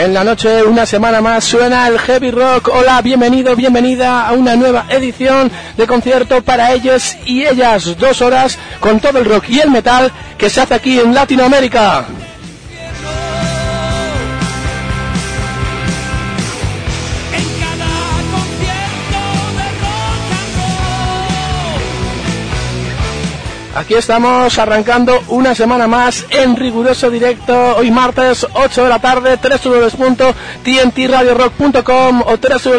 En la noche, una semana más, suena el heavy rock. Hola, bienvenido, bienvenida a una nueva edición de concierto para ellos y ellas. 2 horas con todo el rock y el metal que se hace aquí en Latinoamérica. Aquí estamos arrancando una semana más en riguroso directo, hoy martes 8 de la tarde, www.tntradiorock.com o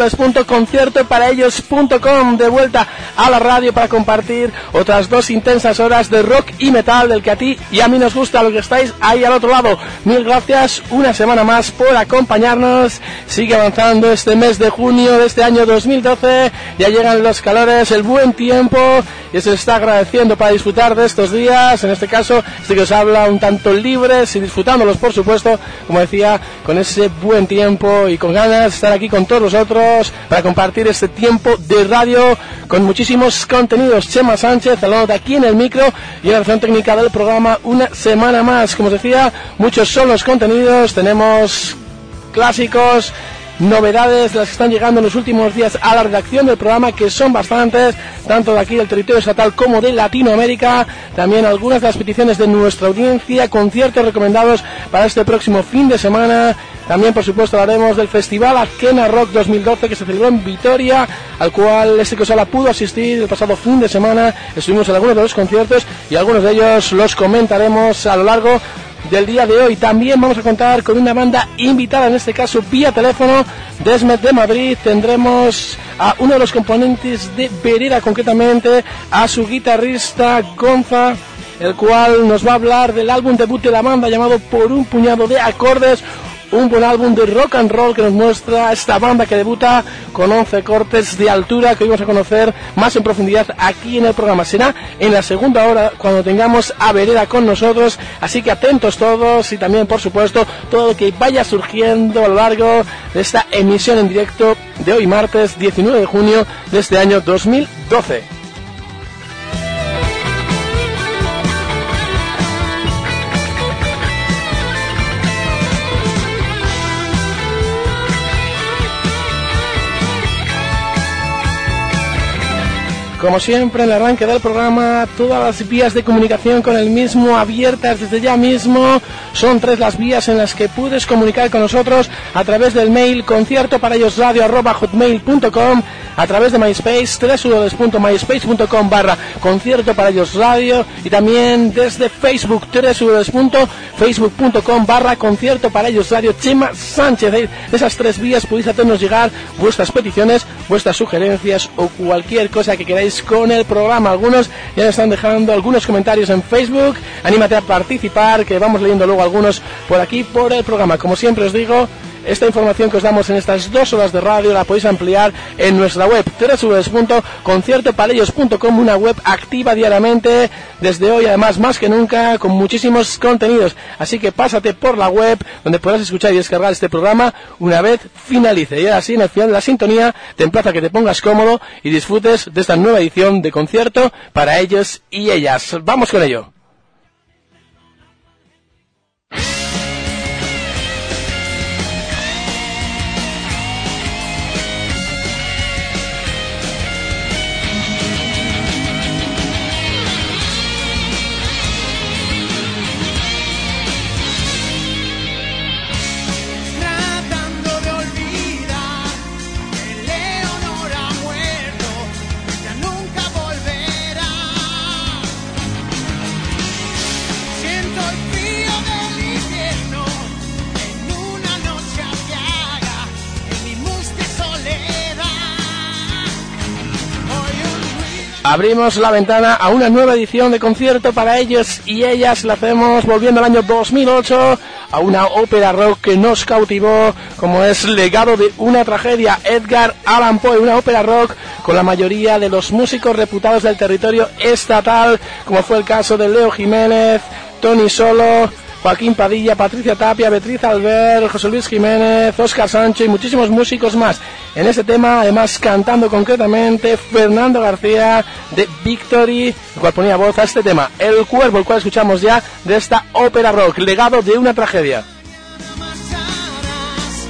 www.conciertoparaellos.com, de vuelta a la radio para compartir otras 2 intensas horas de rock y metal del que a ti y a mí nos gusta, los que estáis ahí al otro lado. Mil gracias una semana más por acompañarnos. Sigue avanzando este mes de junio de este año 2012, ya llegan los calores, el buen tiempo y se está agradeciendo para disfrutar de estos días, en este caso que os habla un tanto libres y disfrutándolos, por supuesto, como decía, con ese buen tiempo y con ganas de estar aquí con todos vosotros para compartir este tiempo de radio con muchísimos contenidos. Chema Sánchez, hablando de aquí en el micro y en la versión técnica del programa una semana más. Como os decía, muchos son los contenidos, tenemos clásicos, novedades, las que están llegando en los últimos días a la redacción del programa, que son bastantes, tanto de aquí del territorio estatal como de Latinoamérica. También algunas de las peticiones de nuestra audiencia, conciertos recomendados para este próximo fin de semana. También, por supuesto, hablaremos del Festival Azkena Rock 2012 que se celebró en Vitoria, al cual que os habla pudo asistir el pasado fin de semana. Estuvimos en algunos de los conciertos y algunos de ellos los comentaremos a lo largo del día de hoy. También vamos a contar con una banda invitada, en este caso vía teléfono, Desmet de Madrid. Tendremos a uno de los componentes de Vereda, concretamente a su guitarrista Gonza, el cual nos va a hablar del álbum debut de la banda llamado Por un puñado de acordes. Un buen álbum de rock and roll que nos muestra esta banda que debuta con 11 cortes de altura, que hoy vamos a conocer más en profundidad aquí en el programa. Será en la segunda hora cuando tengamos a Vereda con nosotros, así que atentos todos y también, por supuesto, todo lo que vaya surgiendo a lo largo de esta emisión en directo de hoy martes 19 de junio de este año 2012. Como siempre, en el arranque del programa, todas las vías de comunicación con el mismo abiertas desde ya mismo. Son 3 las vías en las que puedes comunicar con nosotros: a través del mail conciertoparayosradio@hotmail.com, a través de MySpace, www.myspace.com/conciertoparayosradio, y también desde Facebook, www.facebook.com/conciertoparayosradio. Chema Sánchez. De esas 3 vías podéis hacernos llegar vuestras peticiones, vuestras sugerencias o cualquier cosa que queráis con el programa. Algunos ya nos están dejando algunos comentarios en Facebook. Anímate a participar, que vamos leyendo luego algunos por aquí por el programa. Como siempre os digo, esta información que os damos en estas 2 horas de radio la podéis ampliar en nuestra web www.conciertoparellos.com, una web activa diariamente desde hoy, además más que nunca, con muchísimos contenidos. Así que pásate por la web, donde podrás escuchar y descargar este programa una vez finalice. Y así, en el final de la sintonía, te emplazo a que te pongas cómodo y disfrutes de esta nueva edición de concierto para ellos y ellas. Vamos con ello. Abrimos la ventana a una nueva edición de concierto para ellos y ellas. La hacemos volviendo al año 2008 a una ópera rock que nos cautivó, como es Legado de una tragedia, Edgar Allan Poe. Una ópera rock con la mayoría de los músicos reputados del territorio estatal, como fue el caso de Leo Jiménez, Tony Solo, Joaquín Padilla, Patricia Tapia, Beatriz Albert, José Luis Jiménez, Óscar Sancho y muchísimos músicos más. En este tema, además, cantando concretamente Fernando García de Victory, el cual ponía voz a este tema, El Cuervo, el cual escuchamos ya de esta ópera rock, Legado de una tragedia.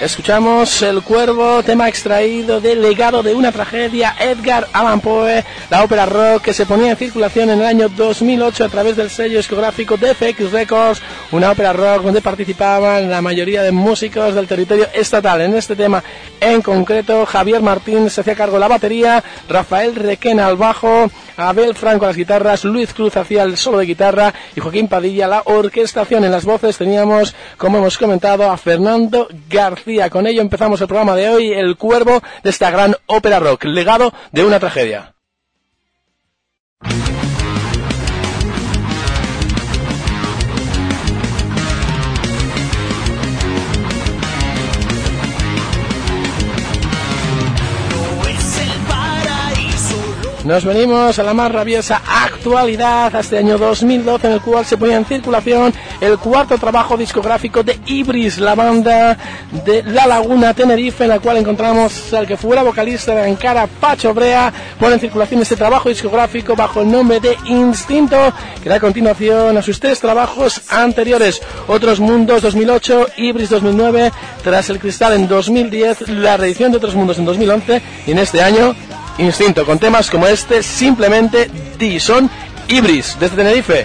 Escuchamos El Cuervo, tema extraído del Legado de una tragedia, Edgar Allan Poe, la ópera rock que se ponía en circulación en el año 2008 a través del sello discográfico de FX Records, una ópera rock donde participaban la mayoría de músicos del territorio estatal. En este tema en concreto, Javier Martín se hacía cargo de la batería, Rafael Requena al bajo, Abel Franco a las guitarras, Luis Cruz hacía el solo de guitarra y Joaquín Padilla la orquestación. En las voces teníamos, como hemos comentado, a Fernando García. Con ello empezamos el programa de hoy, El Cuervo, de esta gran ópera rock, Legado de una tragedia. Nos venimos a la más rabiosa actualidad, a este año 2012, en el cual se ponía en circulación el cuarto trabajo discográfico de Ibris, la banda de La Laguna, Tenerife, en la cual encontramos al que fuera vocalista de Ankara, Pacho Brea. Pone en circulación este trabajo discográfico bajo el nombre de Instinto, que da continuación a sus tres trabajos anteriores: Otros Mundos 2008, Ibris 2009, Tras el Cristal en 2010, la reedición de Otros Mundos en 2011 y en este año Instinto, con temas como este, Simplemente Di. Son Ibris, desde Tenerife.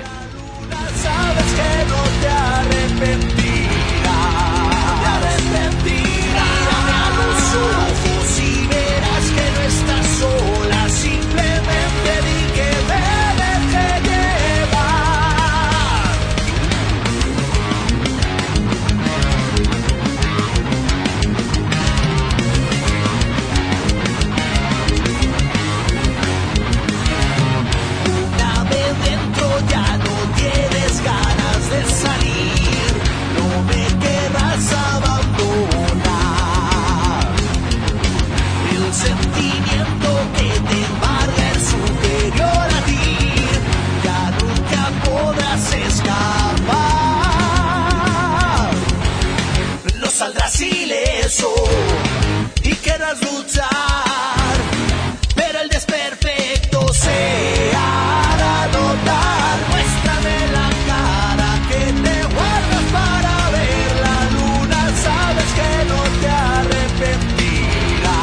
Y quieras luchar, pero el desperfecto se hará notar. Muéstrame la cara que te guardas para ver la luna. Sabes que no te arrepentirás.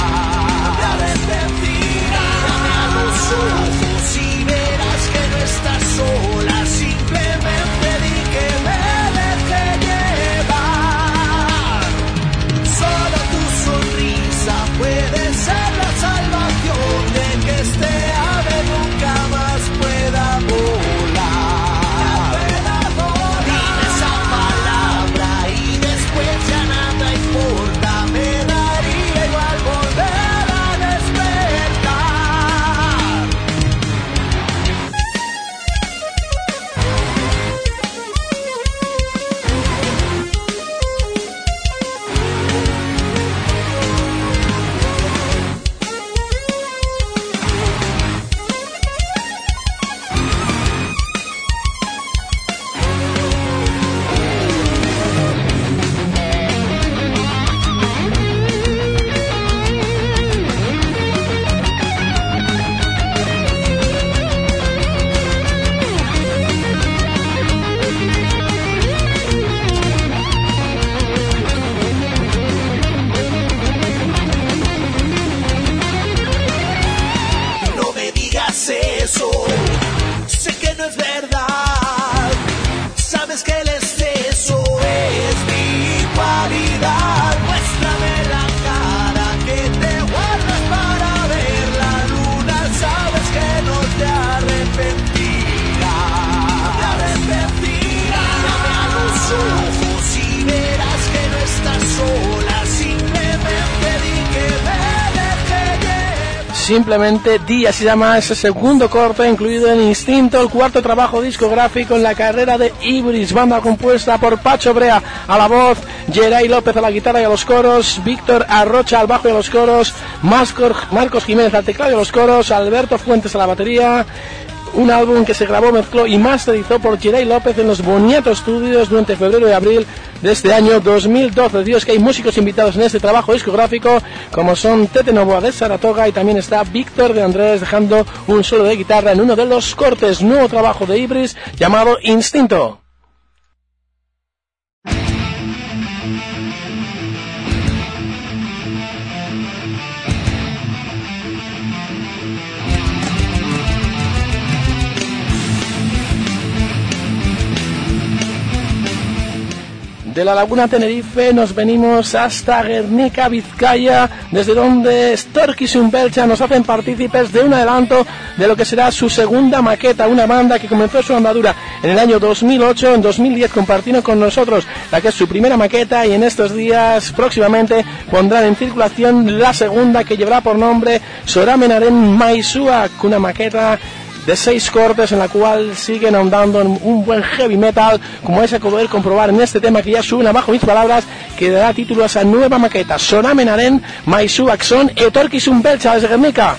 Mírame a los ojos y verás que no estás sola. Simplemente di que me deje llevar. Solo tu sonrisa puede ser la salvación de que este ave nunca más pueda volar. Dime esa palabra y después ya nada importa. Me daría igual volver a despertar. No me digas eso, sé que no es verdad. Sabes que el exceso es mi cualidad. Muéstrame la cara que te guardas para ver la luna. Sabes que no te arrepentirás. Mírame a los ojos y verás que no estás sola. Simplemente di que me deje llevar. Simplemente Di, así se llama ese segundo corte incluido en Instinto, el cuarto trabajo discográfico en la carrera de Ibris, banda compuesta por Pacho Brea a la voz, Geray López a la guitarra y a los coros, Víctor Arrocha al bajo y a los coros, Marcos Jiménez al teclado y a los coros, Alberto Fuentes a la batería. Un álbum que se grabó, mezcló y masterizó por Geray López en los Boniato Studios durante febrero y abril de este año 2012. Dios, que hay músicos invitados en este trabajo discográfico, como son Tete Novoa de Saratoga, y también está Víctor de Andrés dejando un solo de guitarra en uno de los cortes. Nuevo trabajo de Ibris llamado Instinto. De la Laguna Tenerife nos venimos hasta Guernica, Vizcaya, desde donde Stork y Sumbelcha nos hacen partícipes de un adelanto de lo que será su segunda maqueta, una banda que comenzó su andadura en el año 2008, en 2010 compartieron con nosotros la que es su primera maqueta y en estos días próximamente pondrán en circulación la segunda, que llevará por nombre Soramenaren Maisuak, una maqueta de 6 cortes en la cual siguen ahondando en un buen heavy metal, como vais a poder comprobar en este tema que ya suena bajo mis palabras, que dará título a esa nueva maqueta. Soramenaren Maisuak, son Stork y Sumbelcha desde Guernica.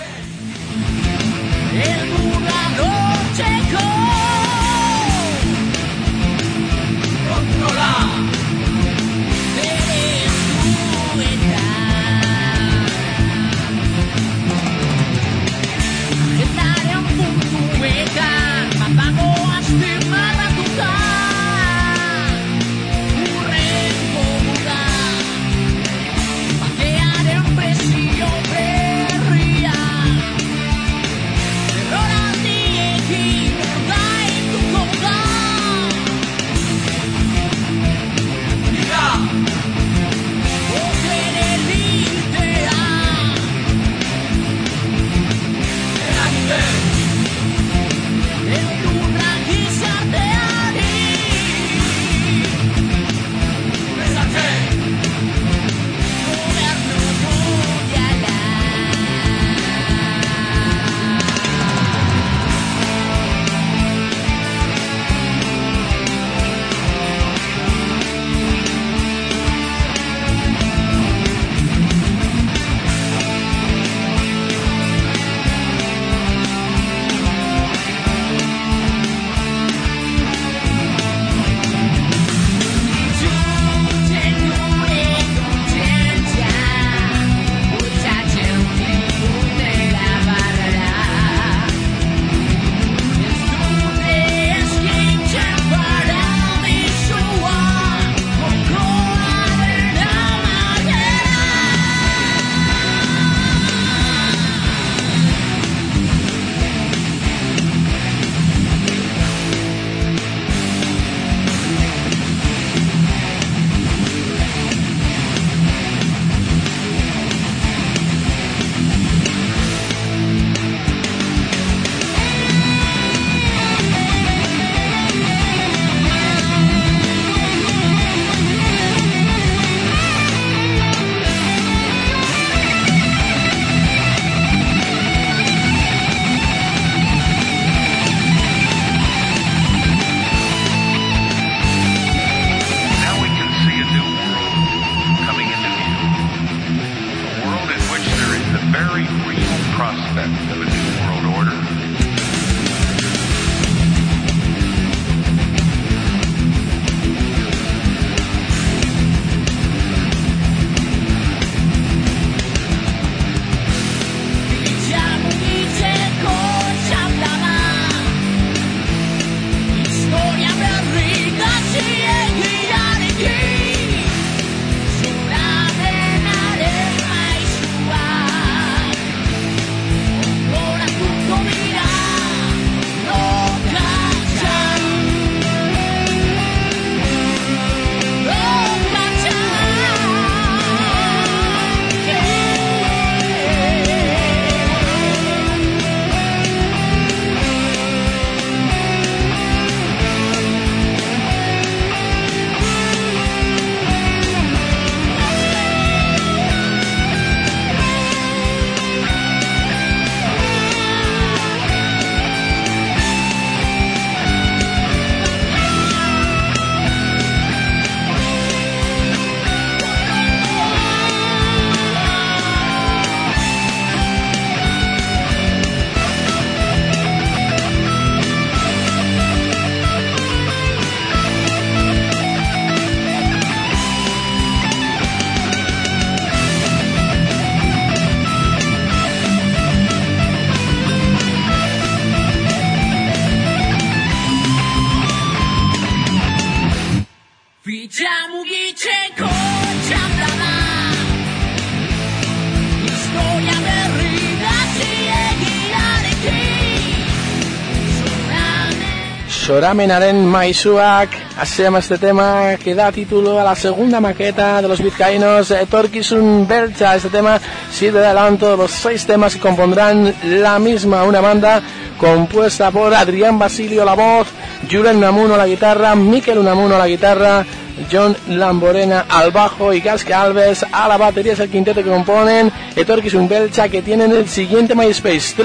Soramenaren Maisuak, así se llama este tema que da título a la segunda maqueta de los vizcaínos Etorkizun Beltza. Este tema sirve de adelanto de los 6 temas que compondrán la misma, una banda compuesta por Adrián Basilio a la voz, Julen Unamuno a la guitarra, Mikel Unamuno a la guitarra, John Lamborena al bajo y Gaska Alves a la batería. Es el quinteto que componen Etorkizun Beltza, que tienen el siguiente MySpace,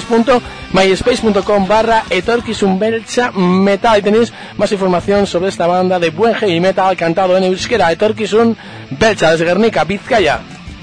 www.myspace.com/Etorkizun Beltza Metal, y tenéis más información sobre esta banda de buen heavy metal cantado en euskera. Etorkizun Beltza, desde Gernika, Vizcaya.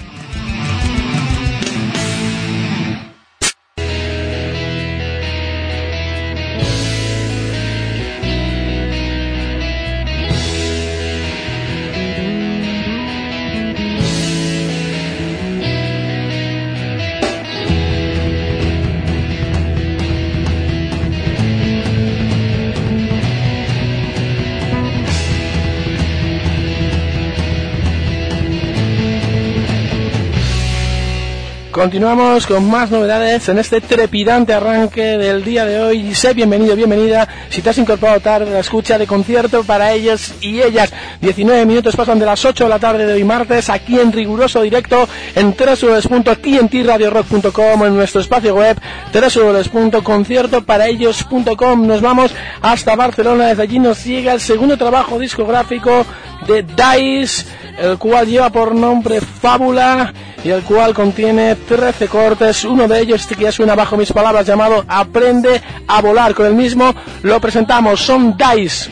Continuamos con más novedades en este trepidante arranque del día de hoy. Sé bienvenido, bienvenida si te has incorporado tarde a la escucha de Concierto para ellos y ellas. 19 minutos pasan de las 8 de la tarde de hoy martes, aquí en riguroso directo en www.tntradiorock.com, en nuestro espacio web www.conciertoparaellos.com. Nos vamos hasta Barcelona, desde allí nos llega el segundo trabajo discográfico de Dice, el cual lleva por nombre Fábula y el cual contiene 13 cortes. Uno de ellos, este que ya suena bajo mis palabras, llamado Aprende a volar. Con el mismo lo presentamos, son Dice.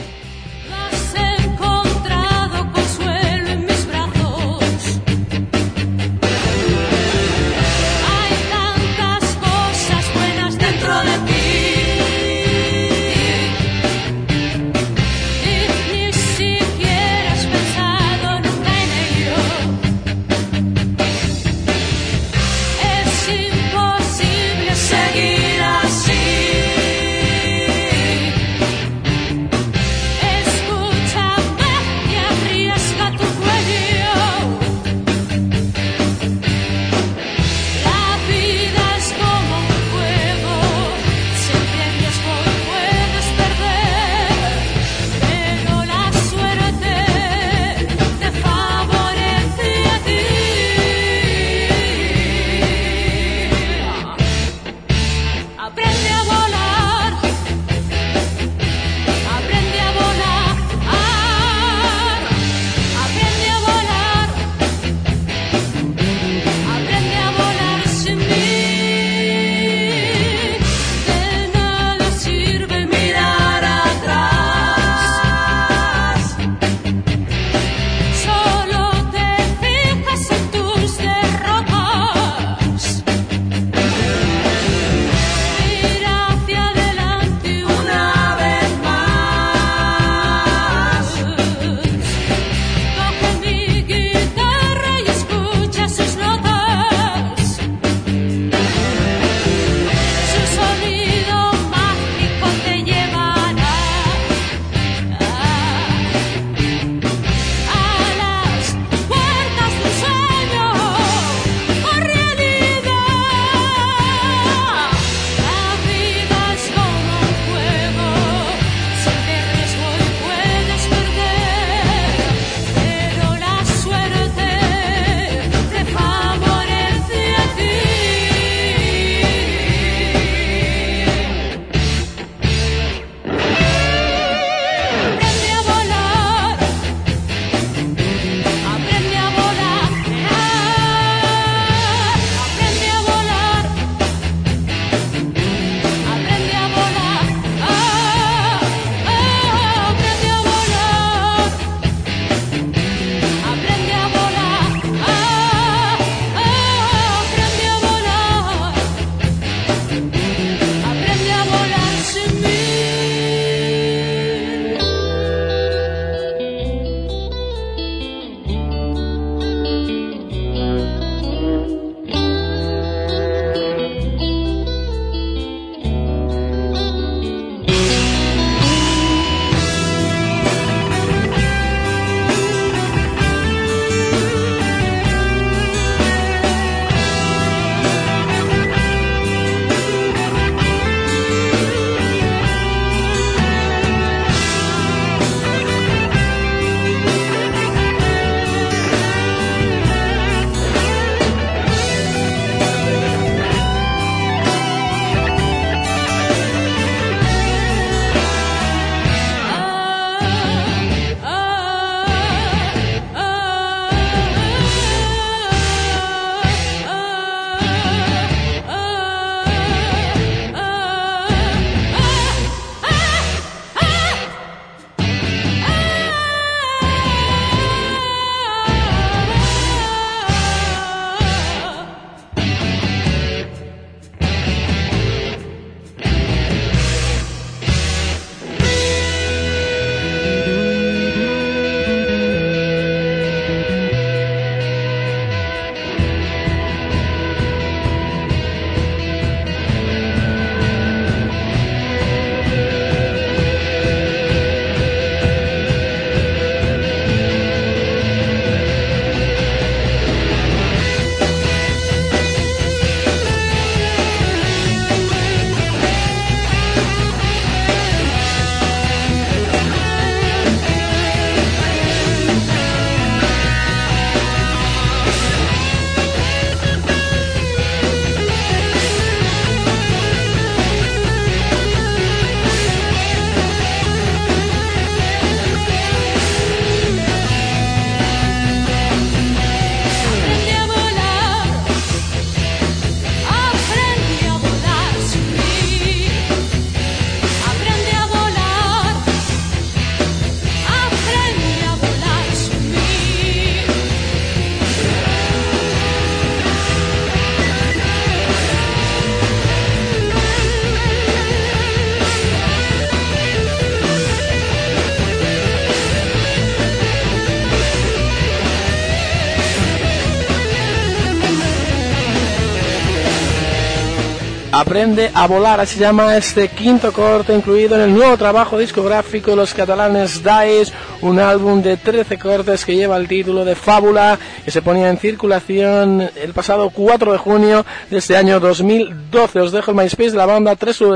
Aprende a volar, así se llama este quinto corte incluido en el nuevo trabajo discográfico de los catalanes Dice, un álbum de 13 cortes que lleva el título de Fábula, que se ponía en circulación el pasado 4 de junio de este año 2012. Os dejo el MySpace de la banda,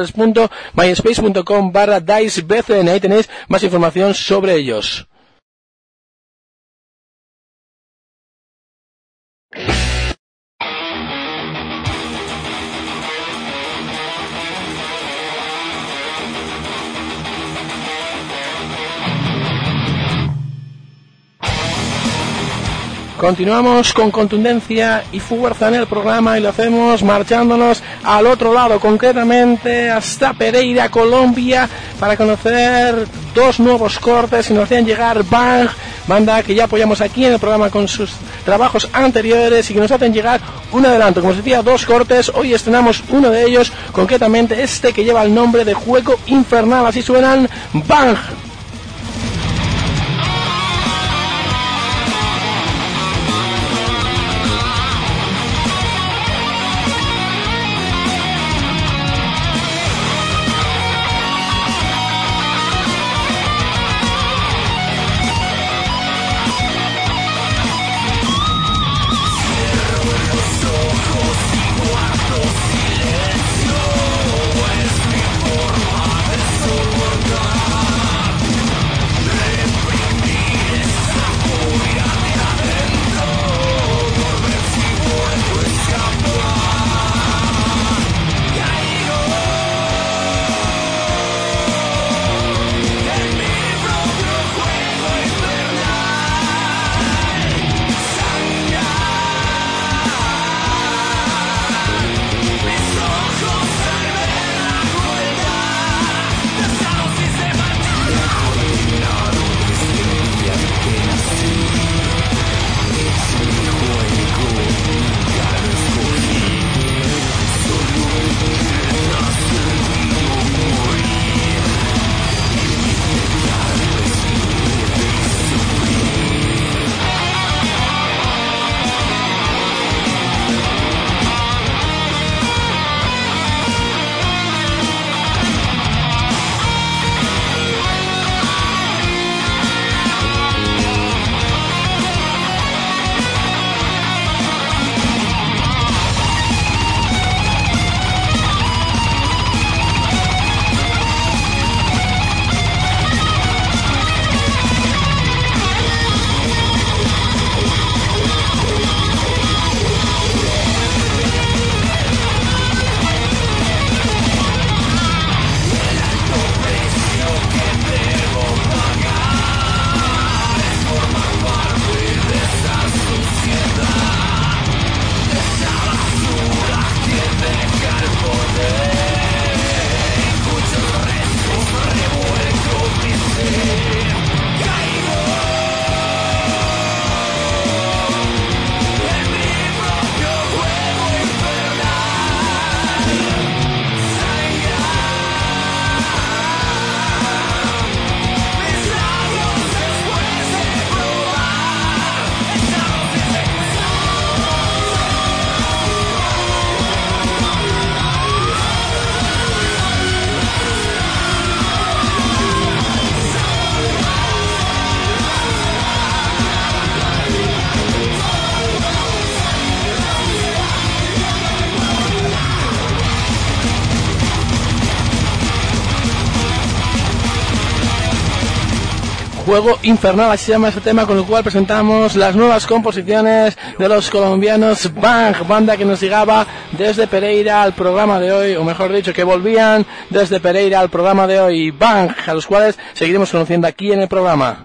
www.myspace.com/DiceBCN, ahí tenéis más información sobre ellos. Continuamos con contundencia y fuerza en el programa y lo hacemos marchándonos al otro lado, concretamente hasta Pereira, Colombia, para conocer dos nuevos cortes que nos hacían llegar Bang, banda que ya apoyamos aquí en el programa con sus trabajos anteriores y que nos hacen llegar un adelanto. Como os decía, dos cortes, hoy estrenamos uno de ellos, concretamente este que lleva el nombre de Juego Infernal, así suenan Bang. Juego Infernal, así se llama este tema, con el cual presentamos las nuevas composiciones de los colombianos Bang, banda que nos llegaba desde Pereira al programa de hoy, o mejor dicho, que volvían desde Pereira al programa de hoy, Bang, a los cuales seguiremos conociendo aquí en el programa.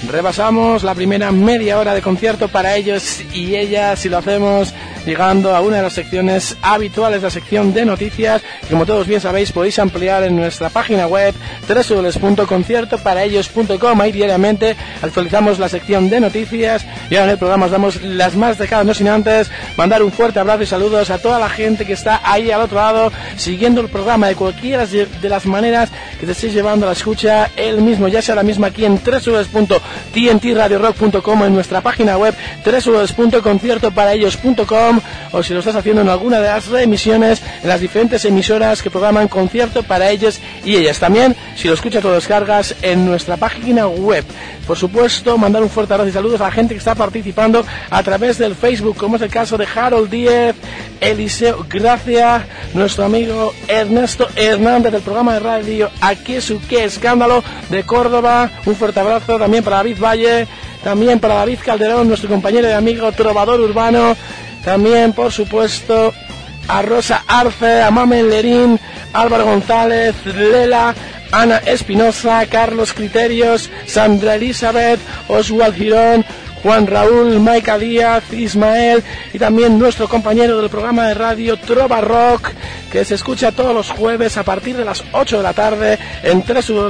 Repasamos la primera media hora de concierto para ellos y ellas y lo hacemos llegando a una de las secciones habituales, la sección de noticias, que como todos bien sabéis podéis ampliar en nuestra página web www.conciertoparaellos.com. Ahí diariamente actualizamos la sección de noticias y ahora en el programa os damos las más destacadas, no sin antes mandar un fuerte abrazo y saludos a toda la gente que está ahí al otro lado siguiendo el programa de cualquiera de las maneras que te estéis llevando a la escucha el mismo, ya sea ahora mismo aquí en www.tntradiorock.com, en nuestra página web www.conciertoparaellos.com, o si lo estás haciendo en alguna de las reemisiones en las diferentes emisoras que programan Concierto para ellos y ellas. También si lo escuchas o lo descargas en nuestra página web. Por supuesto, mandar un fuerte abrazo y saludos a la gente que está participando a través del Facebook, como es el caso de Harold Díez, Eliseo Gracia, nuestro amigo Ernesto Hernández del programa de radio Aquí su qué escándalo de Córdoba. Un fuerte abrazo también para David Valle, también para David Calderón, nuestro compañero y amigo trovador urbano, también por supuesto a Rosa Arce, a Mamen Lerín, Álvaro González, Lela, Ana Espinosa, Carlos Criterios, Sandra Elizabeth, Oswald Girón, Juan Raúl, Maika Díaz, Ismael y también nuestro compañero del programa de radio Trova Rock, que se escucha todos los jueves a partir de las 8 de la tarde en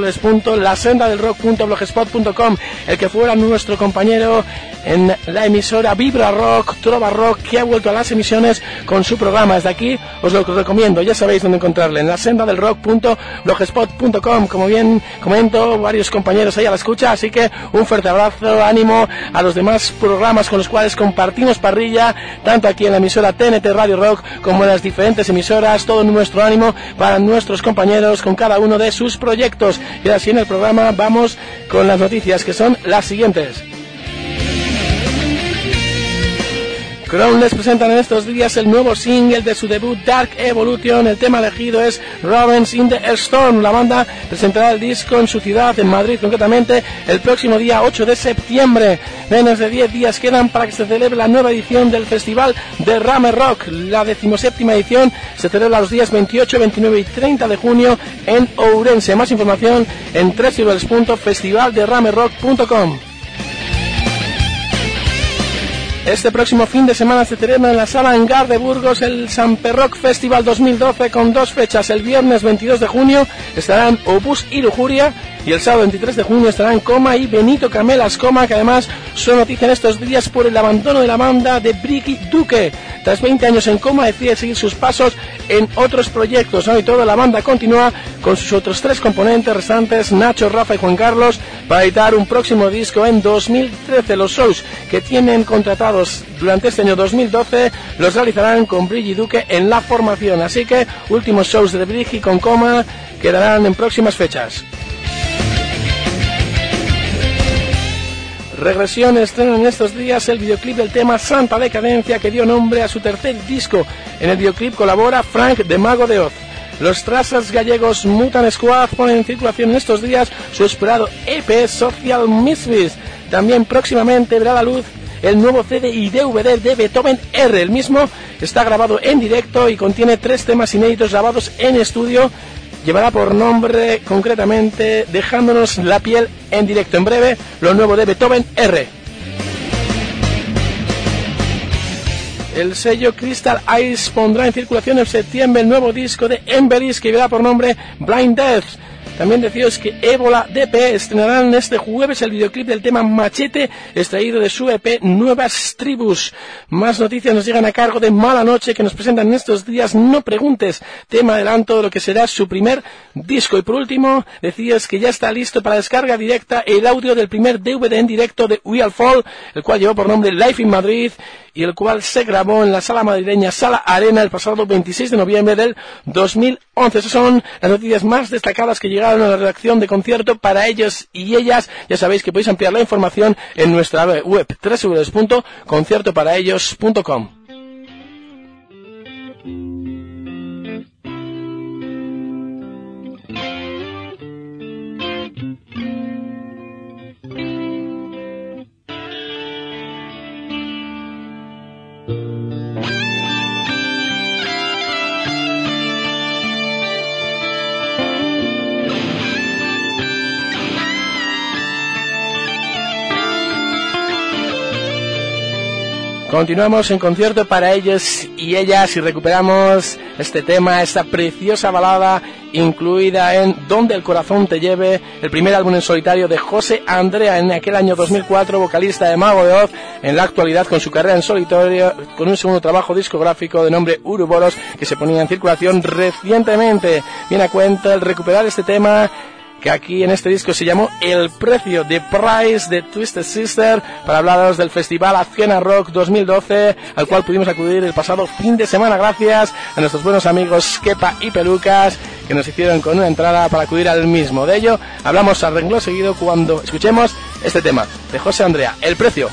www.lasendadelrock.blogspot.com, el que fuera nuestro compañero en la emisora Vibra Rock, Trova Rock, que ha vuelto a las emisiones con su programa. Desde aquí os lo recomiendo, ya sabéis dónde encontrarle, en lasendadelrock.blogspot.com. Como bien comento, varios compañeros ahí a la escucha, así que un fuerte abrazo, ánimo a los demás programas con los cuales compartimos parrilla, tanto aquí en la emisora TNT Radio Rock como en las diferentes emisoras. Todo nuestro ánimo para nuestros compañeros con cada uno de sus proyectos. Y así en el programa vamos con las noticias, que son las siguientes. Crown les presentan en estos días el nuevo single de su debut Dark Evolution. El tema elegido es Ravens in the Storm. La banda presentará el disco en su ciudad, en Madrid concretamente, el próximo día 8 de septiembre. Menos de 10 días quedan para que se celebre la nueva edición del Festival de Rame Rock. La 17ª edición se celebra los días 28, 29 y 30 de junio en Ourense. Más información en www.festivalderramerock.com. Este próximo fin de semana se celebra en la Sala Hangar de Burgos el Samperrock Festival 2012 con dos fechas. El viernes 22 de junio estarán Opus y Lujuria y el sábado 23 de junio estarán Coma y Benito Camelas. Coma, que además son noticia en estos días por el abandono de la banda de Brigitte Duque. Tras 20 años en Coma decide seguir sus pasos en otros proyectos. Hoy toda la banda continúa con sus otros tres componentes restantes, Nacho, Rafa y Juan Carlos, para editar un próximo disco en 2013. Los shows que tienen contratados durante este año 2012 los realizarán con Brigitte Duque en la formación. Así que últimos shows de Brigitte con Coma quedarán en próximas fechas. Regresión estrena en estos días el videoclip del tema Santa Decadencia, que dio nombre a su tercer disco. En el videoclip colabora Frank de Mago de Oz. Los trazas gallegos Mutant Squad ponen en circulación en estos días su esperado EP Social Misfits. También próximamente verá la luz el nuevo CD y DVD de Beethoven R. El mismo está grabado en directo y contiene 3 temas inéditos grabados en estudio. Llevará por nombre concretamente Dejándonos la piel en directo. En breve, lo nuevo de Beethoven R. El sello Crystal Eyes pondrá en circulación en septiembre el nuevo disco de Emberis, que llevará por nombre Blind Death. También deciros que Ébola DP estrenarán este jueves el videoclip del tema Machete, extraído de su EP Nuevas Tribus. Más noticias nos llegan a cargo de Mala Noche, que nos presentan en estos días No Preguntes, tema adelanto de lo que será su primer disco. Y por último, deciros que ya está listo para descarga directa el audio del primer DVD en directo de We All Fall, el cual llevó por nombre Live in Madrid, y el cual se grabó en la sala madrileña Sala Arena el pasado 26 de noviembre del 2011. Esas son las noticias más destacadas que llegaron a la redacción de Concierto para ellos y ellas. Ya sabéis que podéis ampliar la información en nuestra web www.conciertoparaellos.com. Continuamos en concierto para ellos y ellas y recuperamos este tema, esta preciosa balada incluida en Donde el corazón te lleve, el primer álbum en solitario de José Andrea en aquel año 2004, vocalista de Mago de Oz, en la actualidad con su carrera en solitario, con un segundo trabajo discográfico de nombre Uruboros que se ponía en circulación recientemente. Viene a cuenta el recuperar este tema que aquí en este disco se llamó El Precio, The Price, de Twisted Sister, para hablaros del Festival Azkena Rock 2012, al cual pudimos acudir el pasado fin de semana gracias a nuestros buenos amigos Kepa y Pelucas, que nos hicieron con una entrada para acudir al mismo. De ello hablamos a renglón seguido cuando escuchemos este tema de José Andrea, El Precio.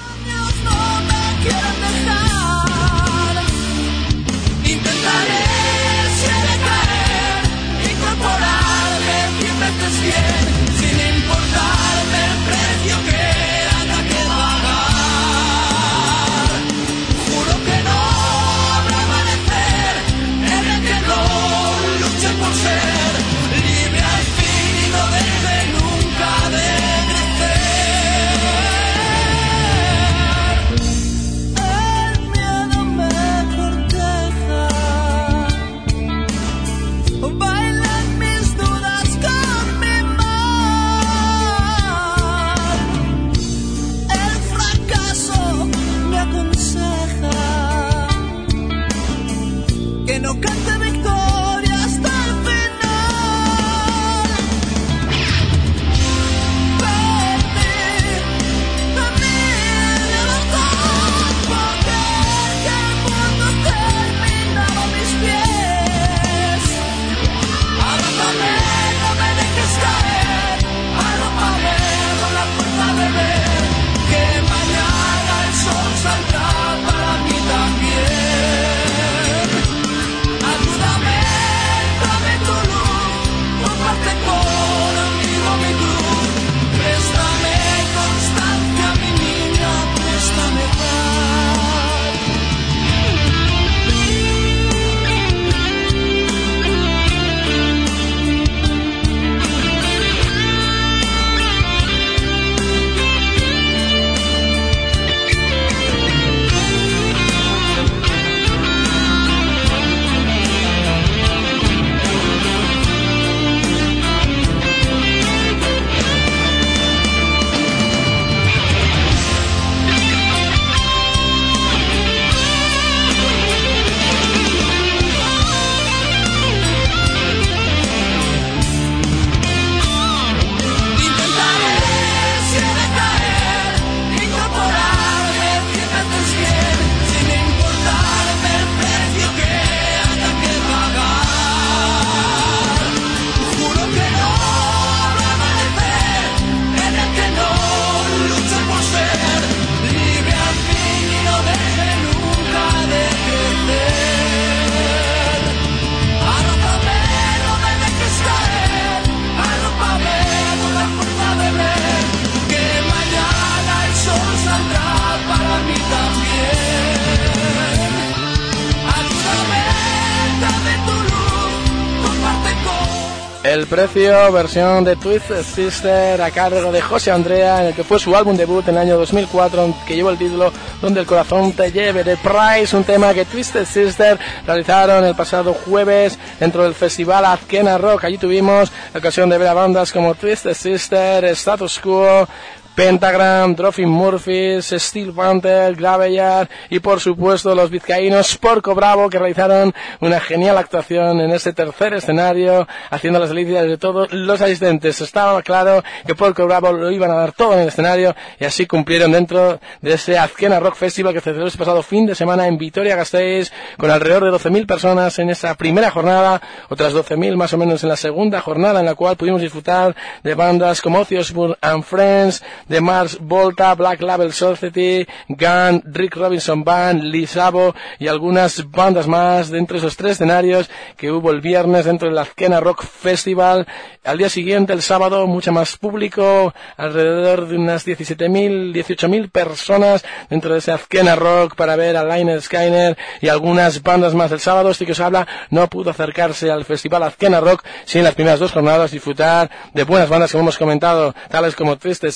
El Precio, versión de Twisted Sister a cargo de José Andrea, en el que fue su álbum debut en el año 2004, que llevó el título Donde el corazón te lleve, The Price, un tema que Twisted Sister realizaron el pasado jueves dentro del Festival Azkena Rock. Allí tuvimos la ocasión de ver a bandas como Twisted Sister, Status Quo, Pentagram, Dropkick Murphys, Steel Panther, Graveyard y por supuesto los vizcaínos Porco Bravo, que realizaron una genial actuación en ese tercer escenario, haciendo las delicias de todos los asistentes. Estaba claro que Porco Bravo lo iban a dar todo en el escenario y así cumplieron dentro de ese Azkena Rock Festival que se celebró este pasado fin de semana en Vitoria-Gasteiz, con alrededor de 12.000 personas en esa primera jornada, otras 12.000 más o menos en la segunda jornada, en la cual pudimos disfrutar de bandas como Ozzy Osbourne and Friends, de Mars Volta, Black Label Society, Gun, Rick Robinson Band, Lisabo y algunas bandas más dentro de esos tres escenarios que hubo el viernes dentro del Azkena Rock Festival. Al día siguiente, el sábado, mucho más público, alrededor de unas 17.000, 18.000 personas dentro de ese Azkena Rock para ver a Lynyrd Skynyrd y algunas bandas más. El sábado, este que os habla, no pudo acercarse al Festival Azkena Rock sin las primeras dos jornadas disfrutar de buenas bandas que hemos comentado, tales como Twisted Sister,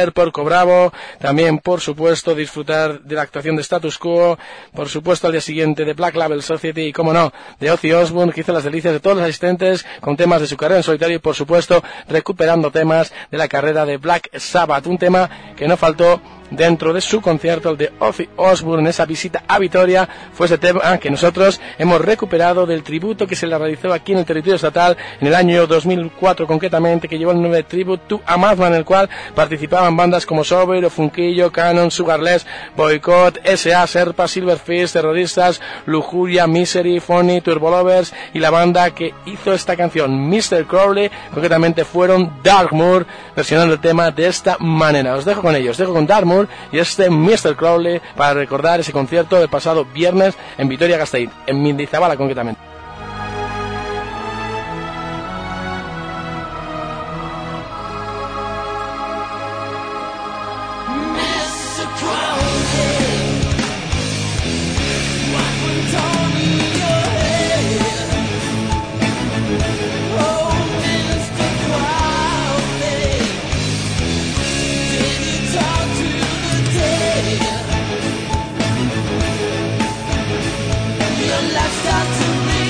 ver Porco Bravo, también por supuesto disfrutar de la actuación de Status Quo, por supuesto al día siguiente de Black Label Society y como no, de Ozzy Osbourne, que hizo las delicias de todos los asistentes con temas de su carrera en solitario y por supuesto recuperando temas de la carrera de Black Sabbath, un tema que no faltó dentro de su concierto, el de Ozzy Osbourne, en esa visita a Vitoria, fue ese tema que nosotros hemos recuperado del tributo que se le realizó aquí en el territorio estatal en el año 2004 concretamente, que llevó el nombre de Tribute to a Madman, en el cual participaban bandas como Sober, Funquillo, Canon, Sugarless, Boycott, S.A., Serpa, Silverfish, Terroristas, Lujuria, Misery, Funny, Turbolovers y la banda que hizo esta canción, Mr. Crowley, concretamente fueron Darkmoor, versionando el tema de esta manera. Os dejo con ellos, os dejo con Darkmoor y este Mr. Crowley para recordar ese concierto del pasado viernes en Vitoria-Gasteiz, en Mendizabala concretamente. Your life starts to make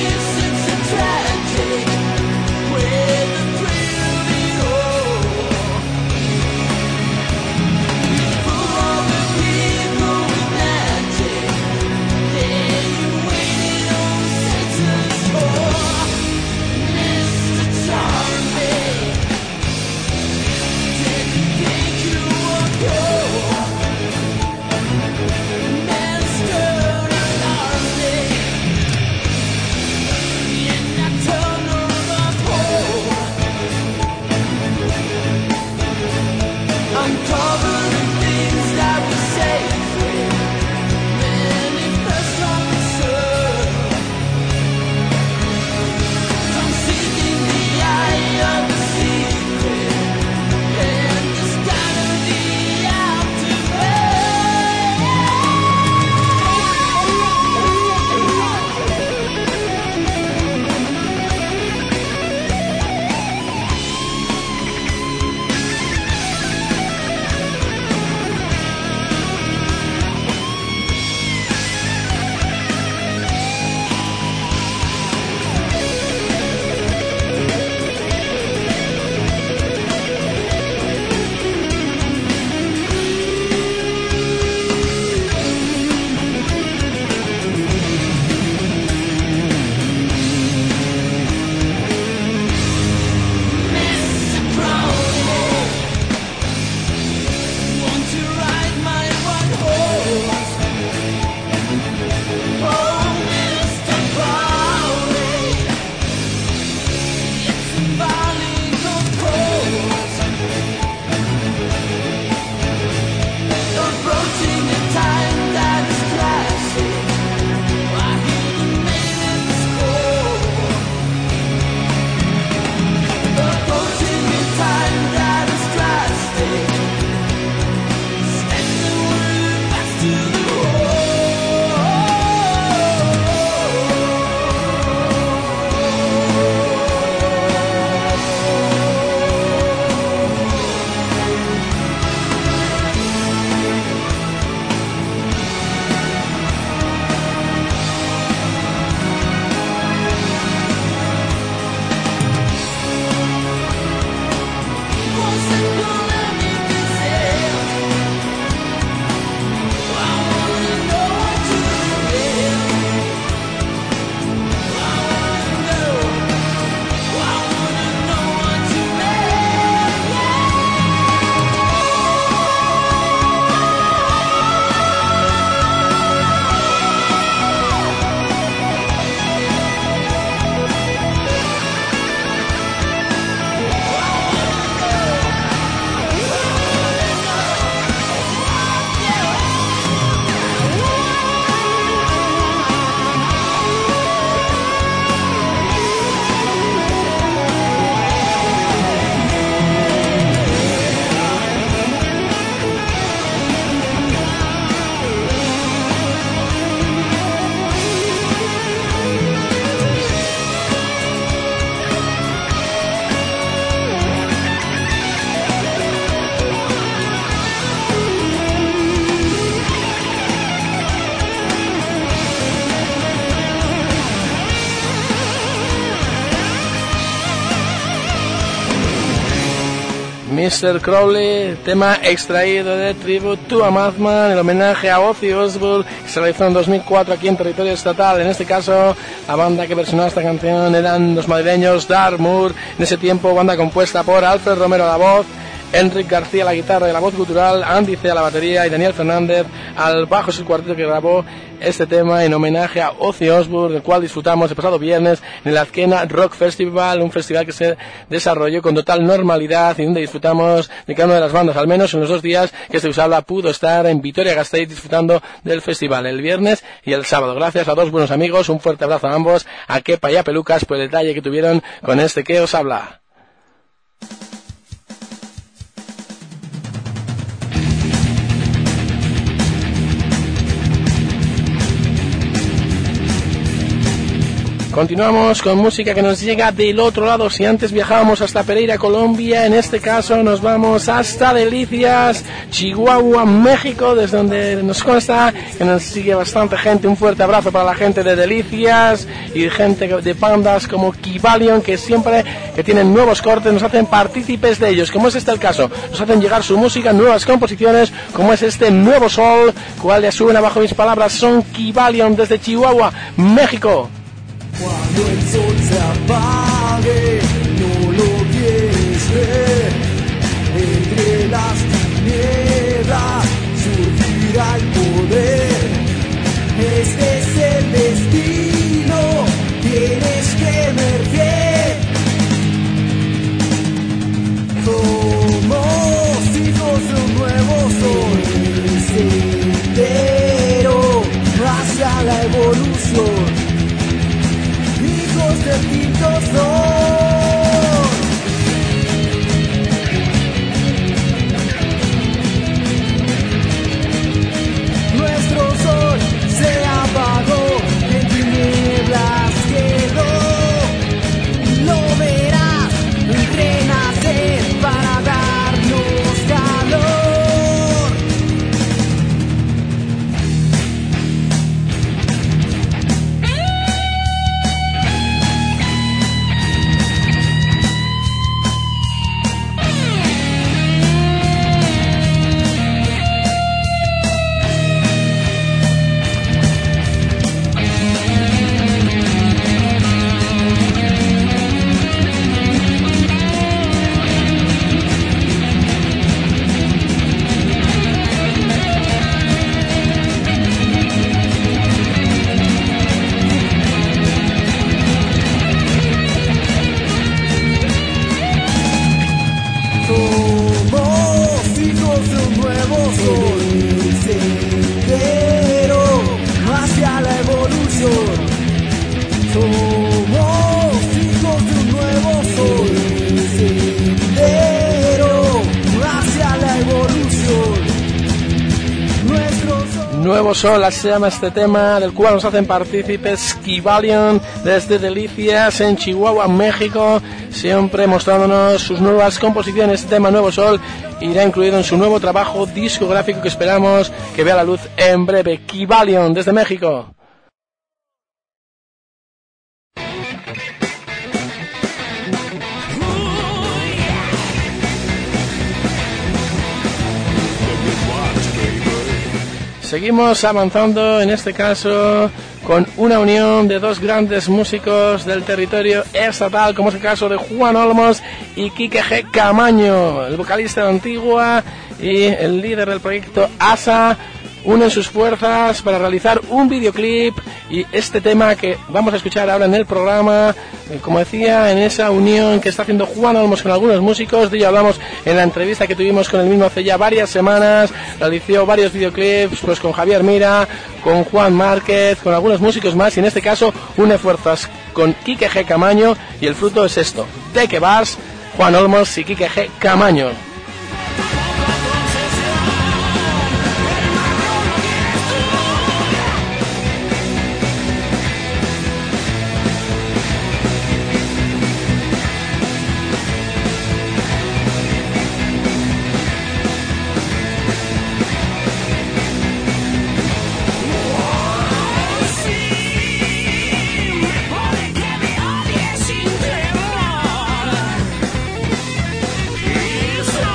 Mr. Crowley, tema extraído de Tribute to a Madman, el homenaje a Ozzy Osbourne, que se realizó en 2004 aquí en territorio estatal. En este caso, la banda que versionó esta canción eran los madrileños Darmour, en ese tiempo banda compuesta por Alfred Romero a la voz, Enric García a la guitarra y la voz gutural, Andy C a la batería y Daniel Fernández al bajo. Es el cuarteto que grabó este tema en homenaje a Ozzy Osbourne, del cual disfrutamos el pasado viernes en el Azkena Rock Festival, un festival que se desarrolló con total normalidad y donde disfrutamos de cada una de las bandas, al menos en los 2 días que este habla pudo estar en Vitoria-Gasteiz disfrutando del festival, el viernes y el sábado. Gracias a 2 buenos amigos, un fuerte abrazo a ambos, a Kepa y a Pelucas por el detalle que tuvieron con este que os habla. Continuamos con música que nos llega del otro lado. Si antes viajábamos hasta Pereira, Colombia, en este caso nos vamos hasta Delicias, Chihuahua, México, desde donde nos consta que nos sigue bastante gente. Un fuerte abrazo para la gente de Delicias y gente de bandas como Kibalion, que siempre que tienen nuevos cortes nos hacen partícipes de ellos, como es este el caso. Nos hacen llegar su música, nuevas composiciones, como es este Nuevo Sol, cual ya suena bajo mis palabras. Son Kibalion desde Chihuahua, México. Cuando el sol se apague, no lo quieres ver. Entre las tinieblas surgirá el poder. Este es el destino, tienes que emerger. Somos hijos de un nuevo sol, sendero hacia la evolución. Del quinto sol. Nuestro sol se apagó, en tinieblas quedó. Lo verás, renacer para darnos calor. Nuevo Sol se llama este tema, del cual nos hacen partícipes Kibalion desde Delicias en Chihuahua, México, siempre mostrándonos sus nuevas composiciones. Este tema Nuevo Sol irá incluido en su nuevo trabajo discográfico que esperamos que vea la luz en breve. Kibalion desde México. Seguimos avanzando, en este caso con una unión de 2 grandes músicos del territorio estatal, como es el caso de Juan Olmos y Quique G. Camaño, el vocalista de Antigua y el líder del proyecto ASA. Unen sus fuerzas para realizar un videoclip y este tema que vamos a escuchar ahora en el programa, como decía, en esa unión que está haciendo Juan Olmos con algunos músicos. De ello hablamos en la entrevista que tuvimos con el mismo hace ya varias semanas. Realizó varios videoclips pues con Javier Mira, con Juan Márquez, con algunos músicos más, y en este caso une fuerzas con Quique G. Camaño, y el fruto es esto: De que vas, Juan Olmos y Quique G. Camaño. So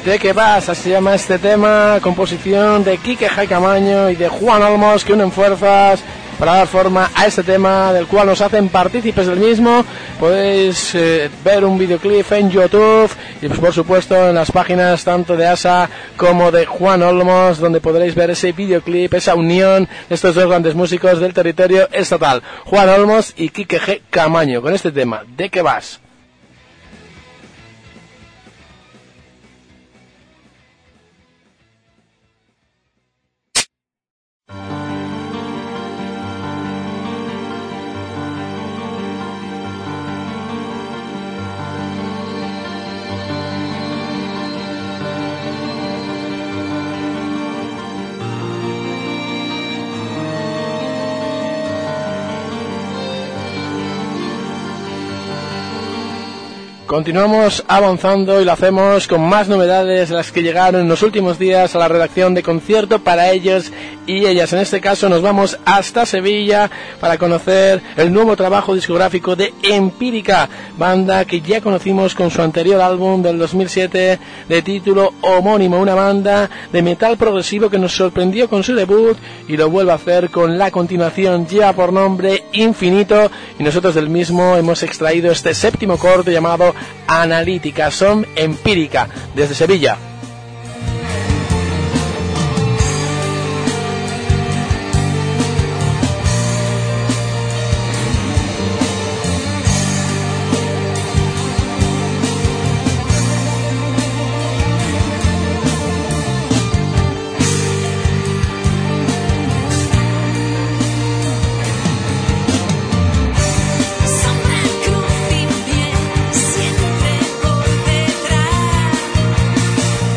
¿De qué vas? Así se llama este tema, composición de Quique Camaño y de Juan Olmos, que unen fuerzas para dar forma a este tema, del cual nos hacen partícipes del mismo. Podéis ver un videoclip en YouTube y pues, por supuesto en las páginas tanto de ASA como de Juan Olmos, donde podréis ver ese videoclip, esa unión de estos dos grandes músicos del territorio estatal, Juan Olmos y Quique Camaño, con este tema, ¿de qué vas? Continuamos avanzando y lo hacemos con más novedades, las que llegaron en los últimos días a la redacción de Concierto para ellos y ellas. En este caso nos vamos hasta Sevilla para conocer el nuevo trabajo discográfico de Empírica, banda que ya conocimos con su anterior álbum del 2007 de título homónimo, una banda de metal progresivo que nos sorprendió con su debut y lo vuelve a hacer con la continuación, lleva por nombre Infinito, y nosotros del mismo hemos extraído este séptimo corte llamado Analítica. Son Empírica desde Sevilla. Sombra, cruz y bien, siempre por detrás.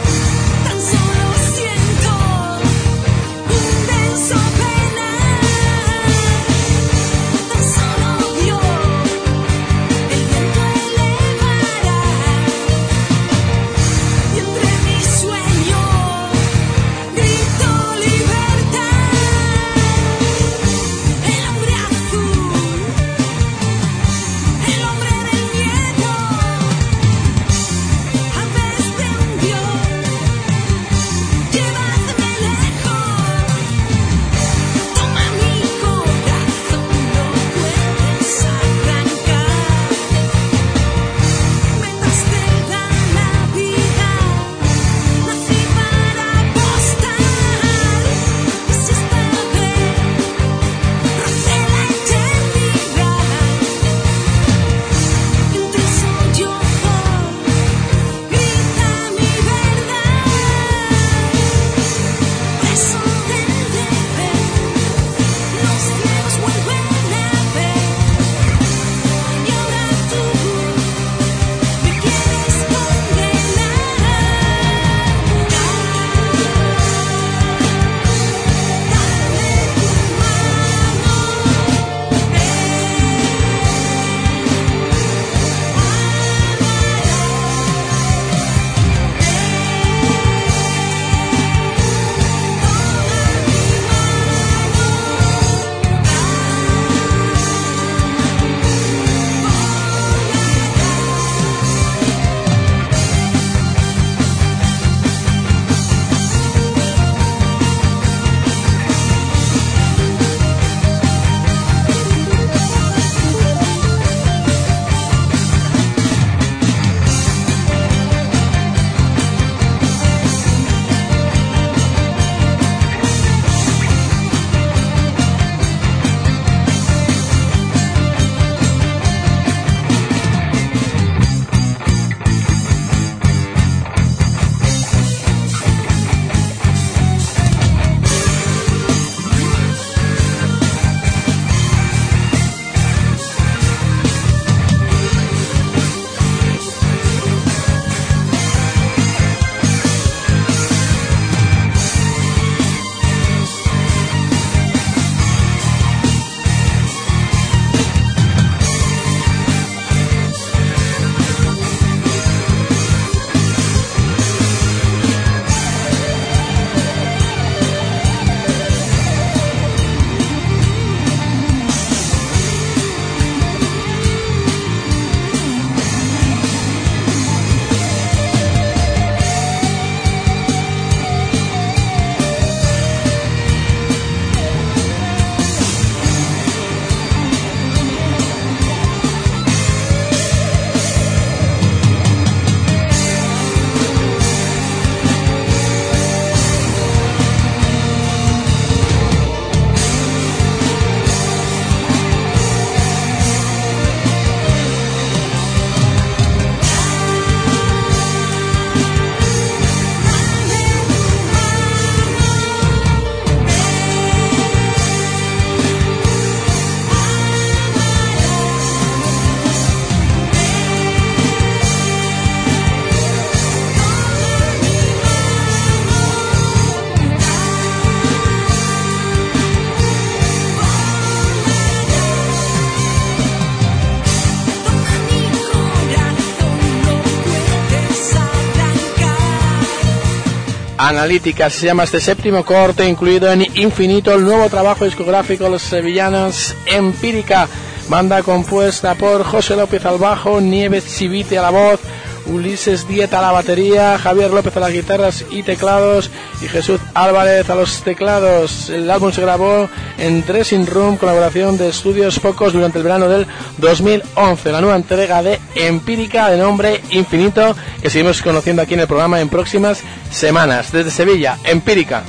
analítica. Se llama este séptimo corte, incluido en Infinito, el nuevo trabajo discográfico de los sevillanos Empírica, banda compuesta por José López al bajo, Nieves Chivite a la voz, Ulises Dieta a la batería, Javier López a las guitarras y teclados y Jesús Álvarez a los teclados. El álbum se grabó en Dressing Room, colaboración de Estudios Focos, durante el verano del 2011. La nueva entrega de Empírica, de nombre Infinito, que seguimos conociendo aquí en el programa en próximas semanas. Desde Sevilla, Empírica.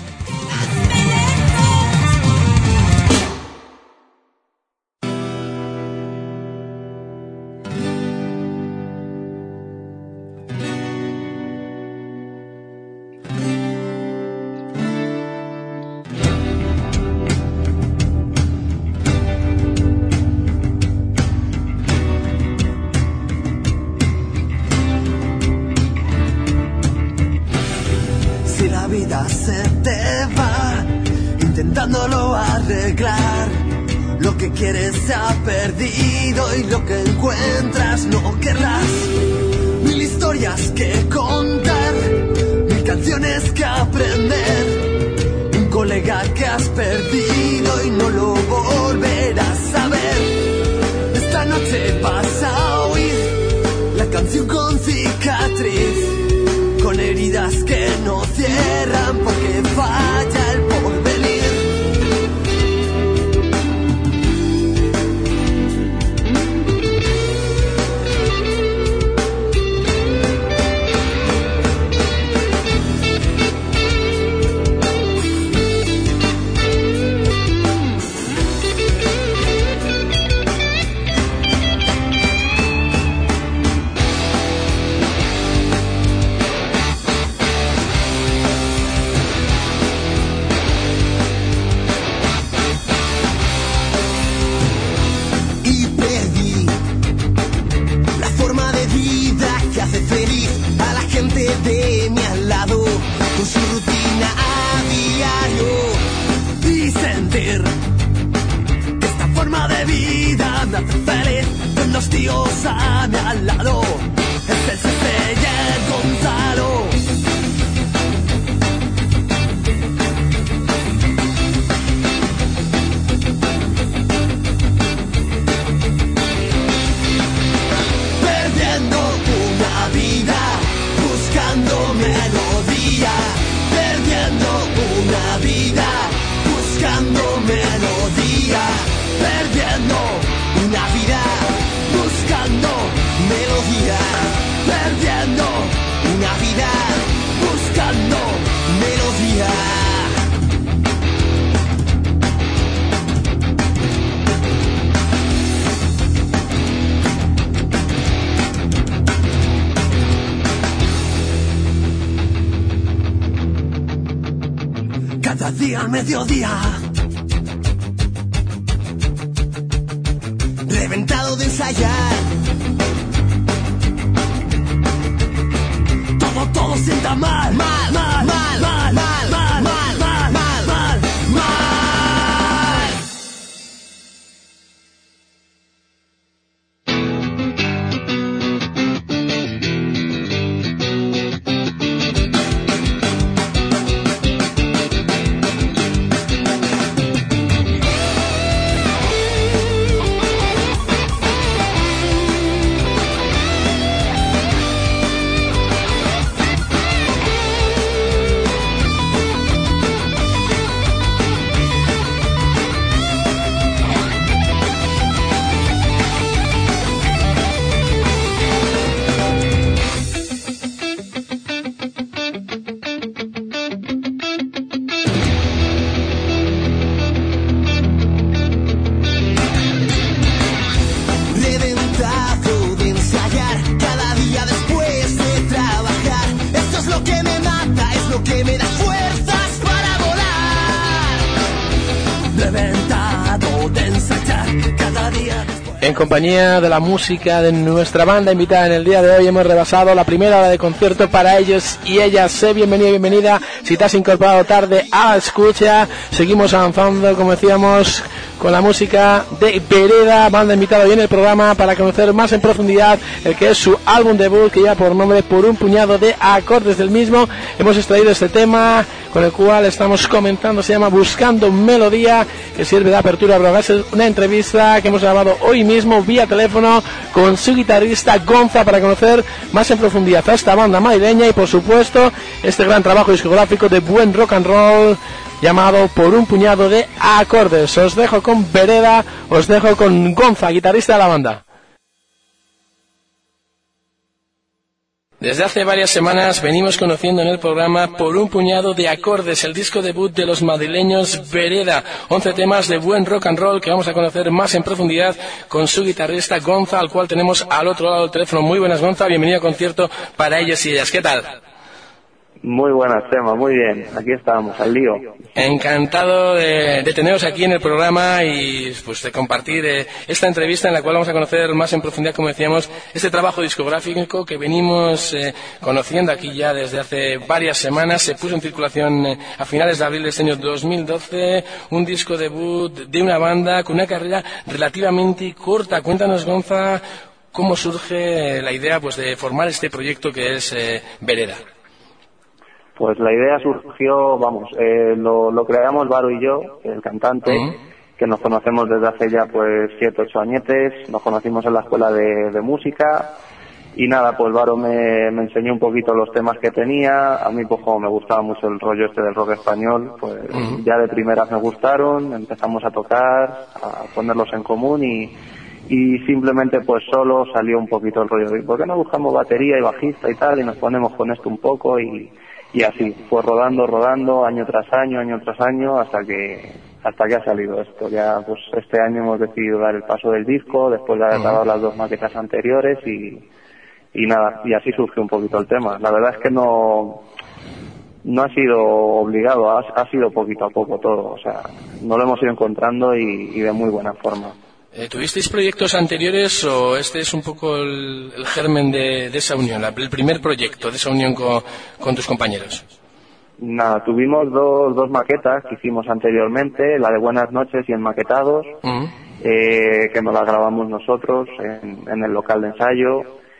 Lo que quieres se ha perdido y lo que encuentras no querrás. Mil historias que contar, mil canciones que aprender. Un colega que has perdido y no lo volverás a ver. Esta noche vas a oír la canción con cicatriz, con heridas que no cierran porque falla el porvenir. De mi al lado, con su rutina a diario, y sentir que esta forma de vida me hace feliz. Con dos tíos a mi al lado, es el Cece y el Gonzalo. Perdiendo una vida, buscando melodía, perdiendo una vida, buscando melodía, perdiendo una vida, buscando melodía, perdiendo una vida, buscando melodía. Cada día al mediodía, reventado de ensayar, todo sienta mal, mal, mal, mal, mal, mal, mal, mal, mal, mal, mal, mal. compañía de la música de nuestra banda invitada en el día de hoy hemos rebasado la primera hora de concierto para ellos y ellas. Sé bienvenido y bienvenida si te has incorporado tarde a la escucha. Seguimos avanzando, como decíamos, con la música de Vereda, banda invitada hoy en el programa para conocer más en profundidad el que es su álbum debut, que lleva por nombre Por un puñado de acordes. Del mismo hemos extraído este tema con el cual estamos comentando, se llama Buscando Melodía, que sirve de apertura para una entrevista que hemos grabado hoy mismo vía teléfono con su guitarrista Gonza para conocer más en profundidad a esta banda madrileña y por supuesto este gran trabajo discográfico de buen rock and roll llamado Por un puñado de acordes. Os dejo con Vereda, os dejo con Gonza, guitarrista de la banda. Desde hace varias semanas venimos conociendo en el programa Por un puñado de acordes, el disco debut de los madrileños Vereda. 11 temas de buen rock and roll que vamos a conocer más en profundidad con su guitarrista Gonza, al cual tenemos al otro lado del teléfono. Muy buenas, Gonza, bienvenido a concierto para ellos y ellas. ¿Qué tal? Muy buenas, Chema, muy bien. Aquí estamos, al lío. Encantado de teneros aquí en el programa y pues de compartir esta entrevista en la cual vamos a conocer más en profundidad, como decíamos, este trabajo discográfico que venimos conociendo aquí ya desde hace varias semanas. Se puso en circulación a finales de abril de este año 2012, un disco debut de una banda con una carrera relativamente corta. Cuéntanos, Gonza, cómo surge la idea pues de formar este proyecto que es Vereda. Pues la idea surgió, lo creamos Varo y yo, el cantante, que nos conocemos desde hace ya pues 7, 8 añetes, nos conocimos en la escuela de música y nada, pues Varo me enseñó un poquito los temas que tenía. A mí pues como me gustaba mucho el rollo este del rock español, pues ya de primeras me gustaron, empezamos a tocar, a ponerlos en común y simplemente pues solo salió un poquito el rollo de ¿por qué no buscamos batería y bajista y tal? Y nos ponemos con esto un poco y así, fue rodando año tras año, hasta que ha salido esto. Ya pues este año hemos decidido dar el paso del disco, después de haber grabado las 2 maquetas anteriores y nada, y así surgió un poquito el tema. La verdad es que no ha sido obligado, ha sido poquito a poco todo, o sea, nos lo hemos ido encontrando y de muy buena forma. ¿Tuvisteis proyectos anteriores o este es un poco el germen de esa unión, el primer proyecto de esa unión con tus compañeros? Nada, tuvimos dos maquetas que hicimos anteriormente, la de Buenas Noches y Enmaquetados, que nos la grabamos nosotros en el local de ensayo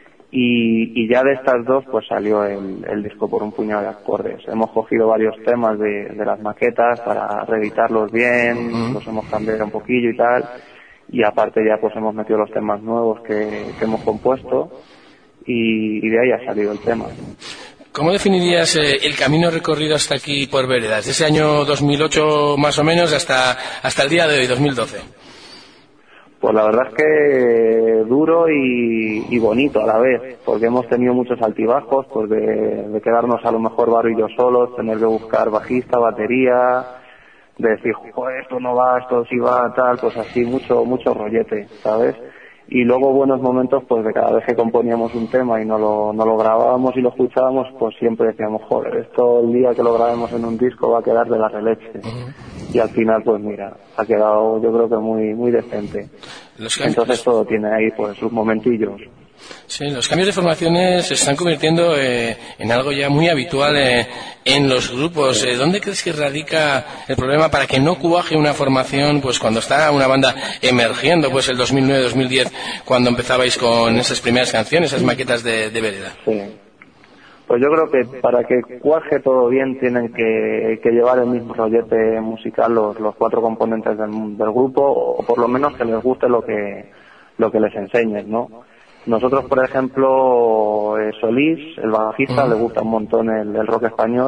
y ya de estas dos pues salió el disco Por un puñado de acordes. Hemos cogido varios temas de las maquetas para reeditarlos bien, los hemos cambiado un poquillo y tal. Y aparte ya pues hemos metido los temas nuevos que hemos compuesto y de ahí ha salido el tema. ¿Cómo definirías el camino recorrido hasta aquí por Vereda, desde ese año 2008 más o menos hasta el día de hoy, 2012? Pues la verdad es que duro y bonito a la vez, porque hemos tenido muchos altibajos, pues de quedarnos a lo mejor Varo y yo solos, tener que buscar bajista, batería, de decir, joder, esto no va, esto sí va, tal, pues así, mucho rollete, ¿sabes? Y luego buenos momentos, pues de cada vez que componíamos un tema y no lo grabábamos y lo escuchábamos, pues siempre decíamos, joder, esto el día que lo grabemos en un disco va a quedar de la releche. Y al final, pues mira, ha quedado yo creo que muy decente. Entonces todo tiene ahí pues sus momentillos. Sí, los cambios de formaciones se están convirtiendo en algo ya muy habitual en los grupos. ¿Dónde crees que radica el problema para que no cuaje una formación pues cuando está una banda emergiendo, pues el 2009-2010, cuando empezabais con esas primeras canciones, esas maquetas de Vereda? Sí. Pues yo creo que para que cuaje todo bien tienen que llevar el mismo rollete musical los 4 componentes del grupo, o por lo menos que les guste lo que les enseñes, ¿no? Nosotros, por ejemplo, Solís, el bajista, le gusta un montón el rock español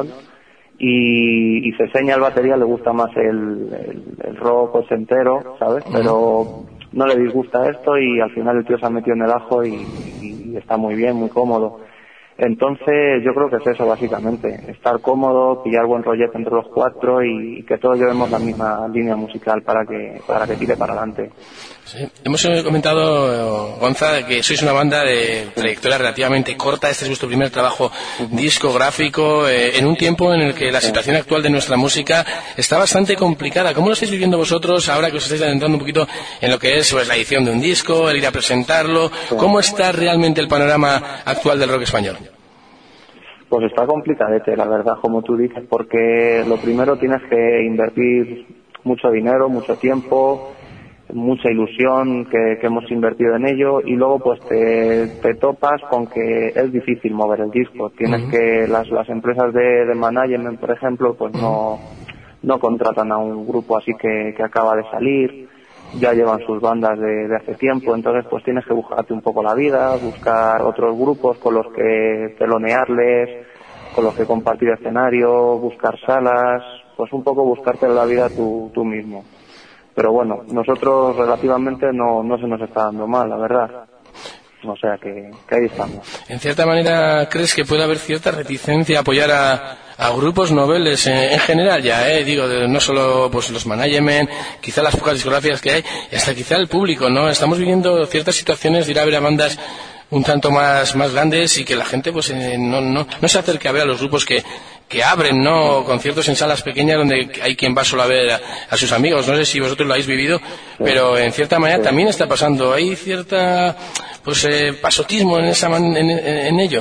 y Ceseña, el batería, le gusta más el rock ochentero, ¿sabes? Pero no le disgusta esto y al final el tío se ha metido en el ajo y está muy bien, muy cómodo. Entonces yo creo que es eso básicamente, estar cómodo, pillar buen rollete entre los cuatro y que todos llevemos la misma línea musical para que tire para adelante. Sí. Hemos comentado, Gonza, que sois una banda de trayectoria relativamente corta. Este es vuestro primer trabajo discográfico en un tiempo en el que la situación actual de nuestra música está bastante complicada. ¿Cómo lo estáis viviendo vosotros ahora que os estáis adentrando un poquito en lo que es pues, la edición de un disco, el ir a presentarlo? ¿Cómo está realmente el panorama actual del rock español? Pues está complicadete, la verdad, como tú dices, porque lo primero tienes que invertir mucho dinero, mucho tiempo, mucha ilusión que hemos invertido en ello, y luego pues te topas con que es difícil mover el disco. Tienes que las empresas de management, por ejemplo, pues no contratan a un grupo así que acaba de salir, ya llevan sus bandas de hace tiempo, entonces pues tienes que buscarte un poco la vida, buscar otros grupos con los que telonearles, con los que compartir escenario, buscar salas, pues un poco buscarte la vida tú mismo. Pero bueno, nosotros relativamente no se nos está dando mal, la verdad. O sea que ahí estamos. En cierta manera, ¿crees que puede haber cierta reticencia a apoyar a grupos noveles en general ya, digo, no solo pues los management, quizá las pocas discográficas que hay, y hasta quizá el público, ¿no? Estamos viviendo ciertas situaciones de ir a ver a bandas un tanto más grandes y que la gente pues no se acerque a ver a los grupos que abren, ¿no? Conciertos en salas pequeñas donde hay quien va solo a ver a sus amigos. No sé si vosotros lo habéis vivido, pero en cierta manera también está pasando. Hay cierta pues pasotismo en ello.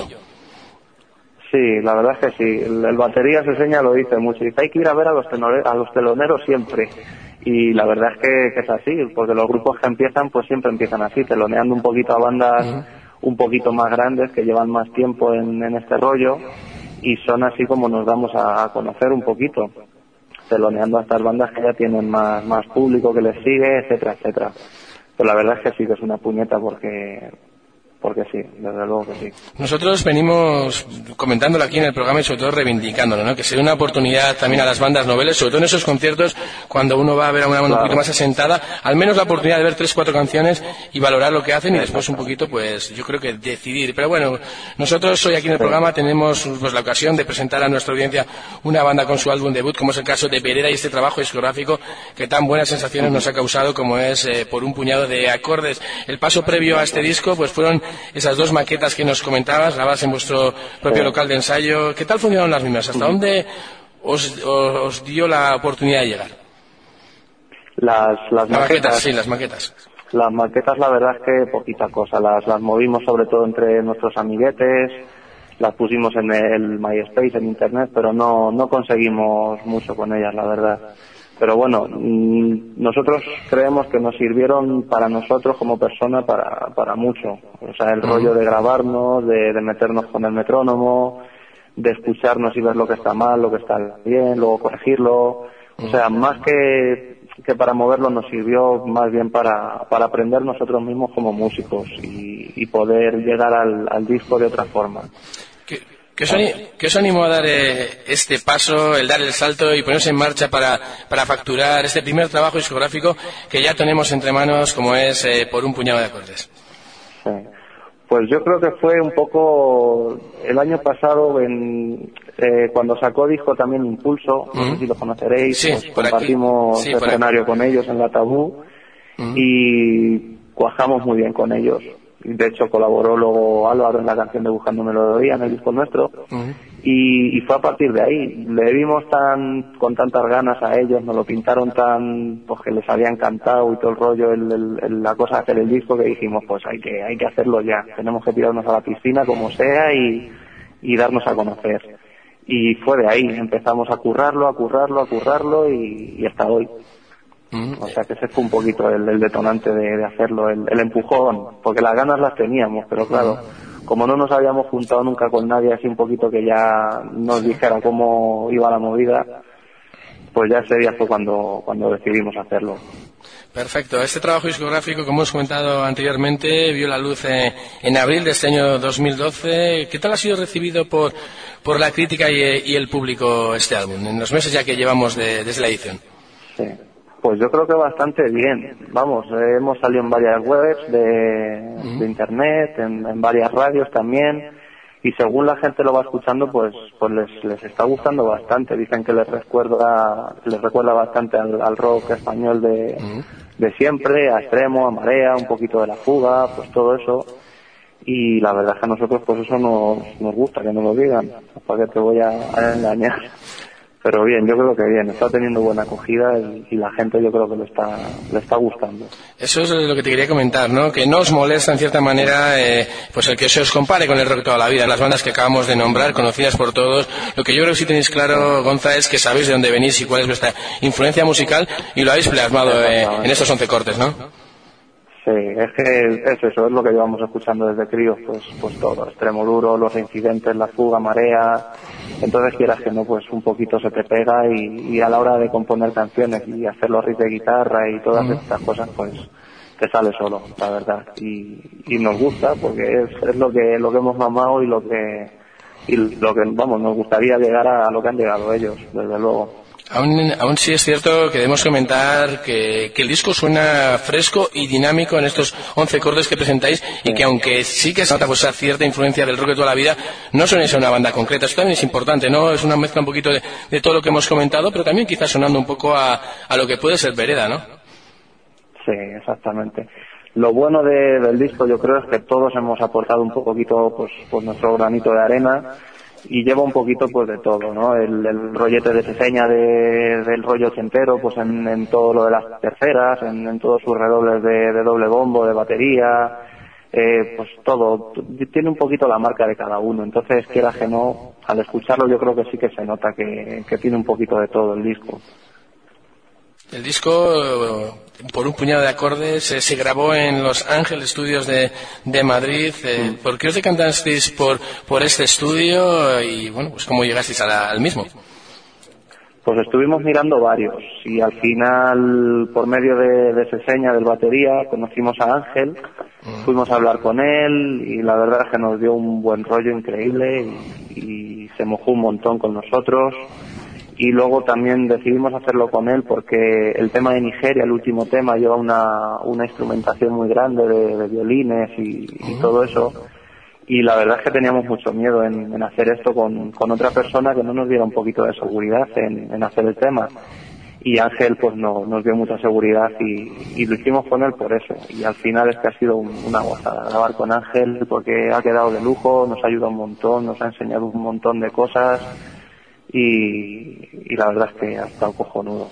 Sí, la verdad es que sí. El batería Seseña lo dice mucho. Dice, hay que ir a ver a los teloneros siempre. Y la verdad es que es así, porque los grupos que empiezan pues siempre empiezan así, teloneando un poquito a bandas un poquito más grandes que llevan más tiempo en este rollo, y son así como nos damos a conocer un poquito, teloneando a estas bandas que ya tienen más público que les sigue, etcétera, etcétera. Pero la verdad es que sí que es una puñeta porque sí, desde luego que sí. Nosotros venimos comentándolo aquí en el programa y sobre todo reivindicándolo, ¿no? Que sea una oportunidad también a las bandas noveles, sobre todo en esos conciertos cuando uno va a ver a una banda un poquito más asentada, al menos la oportunidad de ver 3-4 canciones y valorar lo que hacen y después un poquito, pues yo creo que decidir. Pero bueno, nosotros hoy aquí en el programa tenemos pues la ocasión de presentar a nuestra audiencia una banda con su álbum debut, como es el caso de Pereda y este trabajo discográfico que tan buenas sensaciones nos ha causado como es Por un puñado de acordes. El paso previo a este disco pues fueron esas dos maquetas que nos comentabas, grabadas en vuestro propio local de ensayo. ¿Qué tal funcionaron las mismas? ¿Hasta dónde os dio la oportunidad de llegar? Las maquetas. Sí, las maquetas. Las maquetas, la verdad es que poquita cosa. Las movimos sobre todo entre nuestros amiguetes, las pusimos en el MySpace, en Internet, pero no conseguimos mucho con ellas, la verdad. Pero bueno, nosotros creemos que nos sirvieron para nosotros como persona para mucho. O sea, el rollo de grabarnos, de meternos con el metrónomo, de escucharnos y ver lo que está mal, lo que está bien, luego corregirlo. O sea, más que para moverlo nos sirvió más bien para aprender nosotros mismos como músicos y poder llegar al disco de otra forma. ¿Qué os animó a dar este paso, el dar el salto y ponerse en marcha para facturar este primer trabajo discográfico que ya tenemos entre manos, como es Por un puñado de acordes? Sí. Pues yo creo que fue un poco el año pasado cuando sacó disco también Impulso, no sé si lo conoceréis, sí, pues compartimos escenario con ellos en la Tabú y cuajamos muy bien con ellos. De hecho colaboró luego Álvaro en la canción de Buscando Melodía en el disco nuestro y fue a partir de ahí. Le vimos con tantas ganas a ellos, nos lo pintaron pues que les había encantado y todo el rollo, la cosa de hacer el disco, que dijimos pues hay que hacerlo ya, tenemos que tirarnos a la piscina como sea y darnos a conocer. Y fue de ahí, empezamos a currarlo y hasta hoy. O sea que ese fue un poquito el detonante de hacerlo, el empujón, porque las ganas las teníamos, pero claro, como no nos habíamos juntado nunca con nadie así un poquito que ya nos dijera cómo iba la movida, pues ya ese día fue cuando decidimos hacerlo. Perfecto. Este trabajo discográfico, como hemos comentado anteriormente, vio la luz en abril de este año 2012. ¿Qué tal ha sido recibido por la crítica y el público este álbum, en los meses ya que llevamos desde la edición? Sí. Pues yo creo que bastante bien. Vamos, hemos salido en varias webs de internet, en varias radios también, y según la gente lo va escuchando, pues les está gustando bastante. Dicen que les recuerda bastante al rock español de siempre, a Extremo, a Marea, un poquito de La Fuga, pues todo eso. Y la verdad es que a nosotros pues eso nos gusta que nos lo digan, para que te voy a engañar. Pero bien, yo creo que bien, está teniendo buena acogida y la gente yo creo que le está gustando. Eso es lo que te quería comentar, ¿no? Que no os molesta en cierta manera pues el que se os compare con el rock toda la vida, las bandas que acabamos de nombrar, conocidas por todos. Lo que yo creo que sí tenéis claro, Gonza, es que sabéis de dónde venís y cuál es vuestra influencia musical y lo habéis plasmado en estos 11 cortes, ¿no? Sí, es que es eso, es lo que llevamos escuchando desde críos, pues todo, Extremo Duro, Los Incidentes, La Fuga, Marea. Entonces quieras que no, pues un poquito se te pega y a la hora de componer canciones y hacer los riffs de guitarra y todas estas cosas, pues te sale solo, la verdad. Y nos gusta porque es lo que hemos mamado y lo que vamos, nos gustaría llegar a lo que han llegado ellos, desde luego. Aún sí es cierto que debemos comentar que el disco suena fresco y dinámico en estos 11 cortes que presentáis y que aunque sí que se nota pues cierta influencia del rock de toda la vida, no sonéis a una banda concreta. Eso también es importante, ¿no? Es una mezcla un poquito de todo lo que hemos comentado, pero también quizás sonando un poco a lo que puede ser Vereda, ¿no? Sí, exactamente. Lo bueno del disco yo creo es que todos hemos aportado un poquito pues nuestro granito de arena. Y lleva un poquito pues de todo, ¿no? El rollete de Seseña del rollo ochentero, pues en todo lo de las terceras, en todos sus redobles de doble bombo, de batería, pues todo, tiene un poquito la marca de cada uno. Entonces, quieras que no, al escucharlo yo creo que sí que se nota que tiene un poquito de todo el disco. El disco, por un puñado de acordes, se grabó en Los Ángeles Studios de Madrid. ¿Por qué os decantasteis por este estudio y, bueno, pues cómo llegasteis al mismo? Pues estuvimos mirando varios y al final, por medio de Seseña, del batería, conocimos a Ángel, fuimos a hablar con él y la verdad es que nos dio un buen rollo increíble y se mojó un montón con nosotros. Y luego también decidimos hacerlo con él porque el tema de Nigeria, el último tema, lleva una instrumentación muy grande de violines y todo eso. Y la verdad es que teníamos mucho miedo en hacer esto con otra persona que no nos diera un poquito de seguridad en hacer el tema. Y Ángel pues nos dio mucha seguridad y lo hicimos con él por eso. Y al final es que ha sido una gozada grabar con Ángel porque ha quedado de lujo, nos ha ayudado un montón, nos ha enseñado un montón de cosas. Y la verdad es que ha estado cojonudo.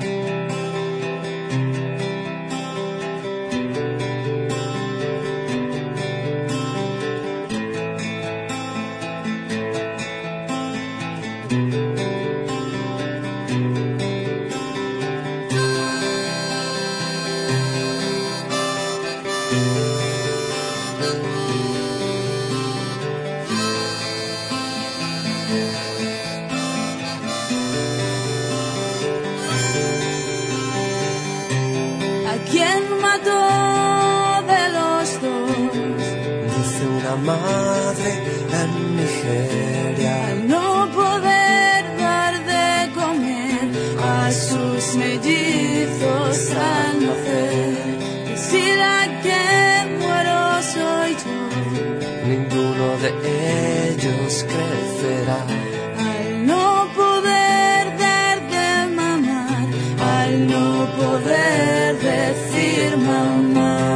Madre en Nigeria, al no poder dar de comer a sus mellizos al nacer, si la que muero soy yo, ninguno de ellos crecerá. Al no poder dar de mamar, al no poder decir mamá.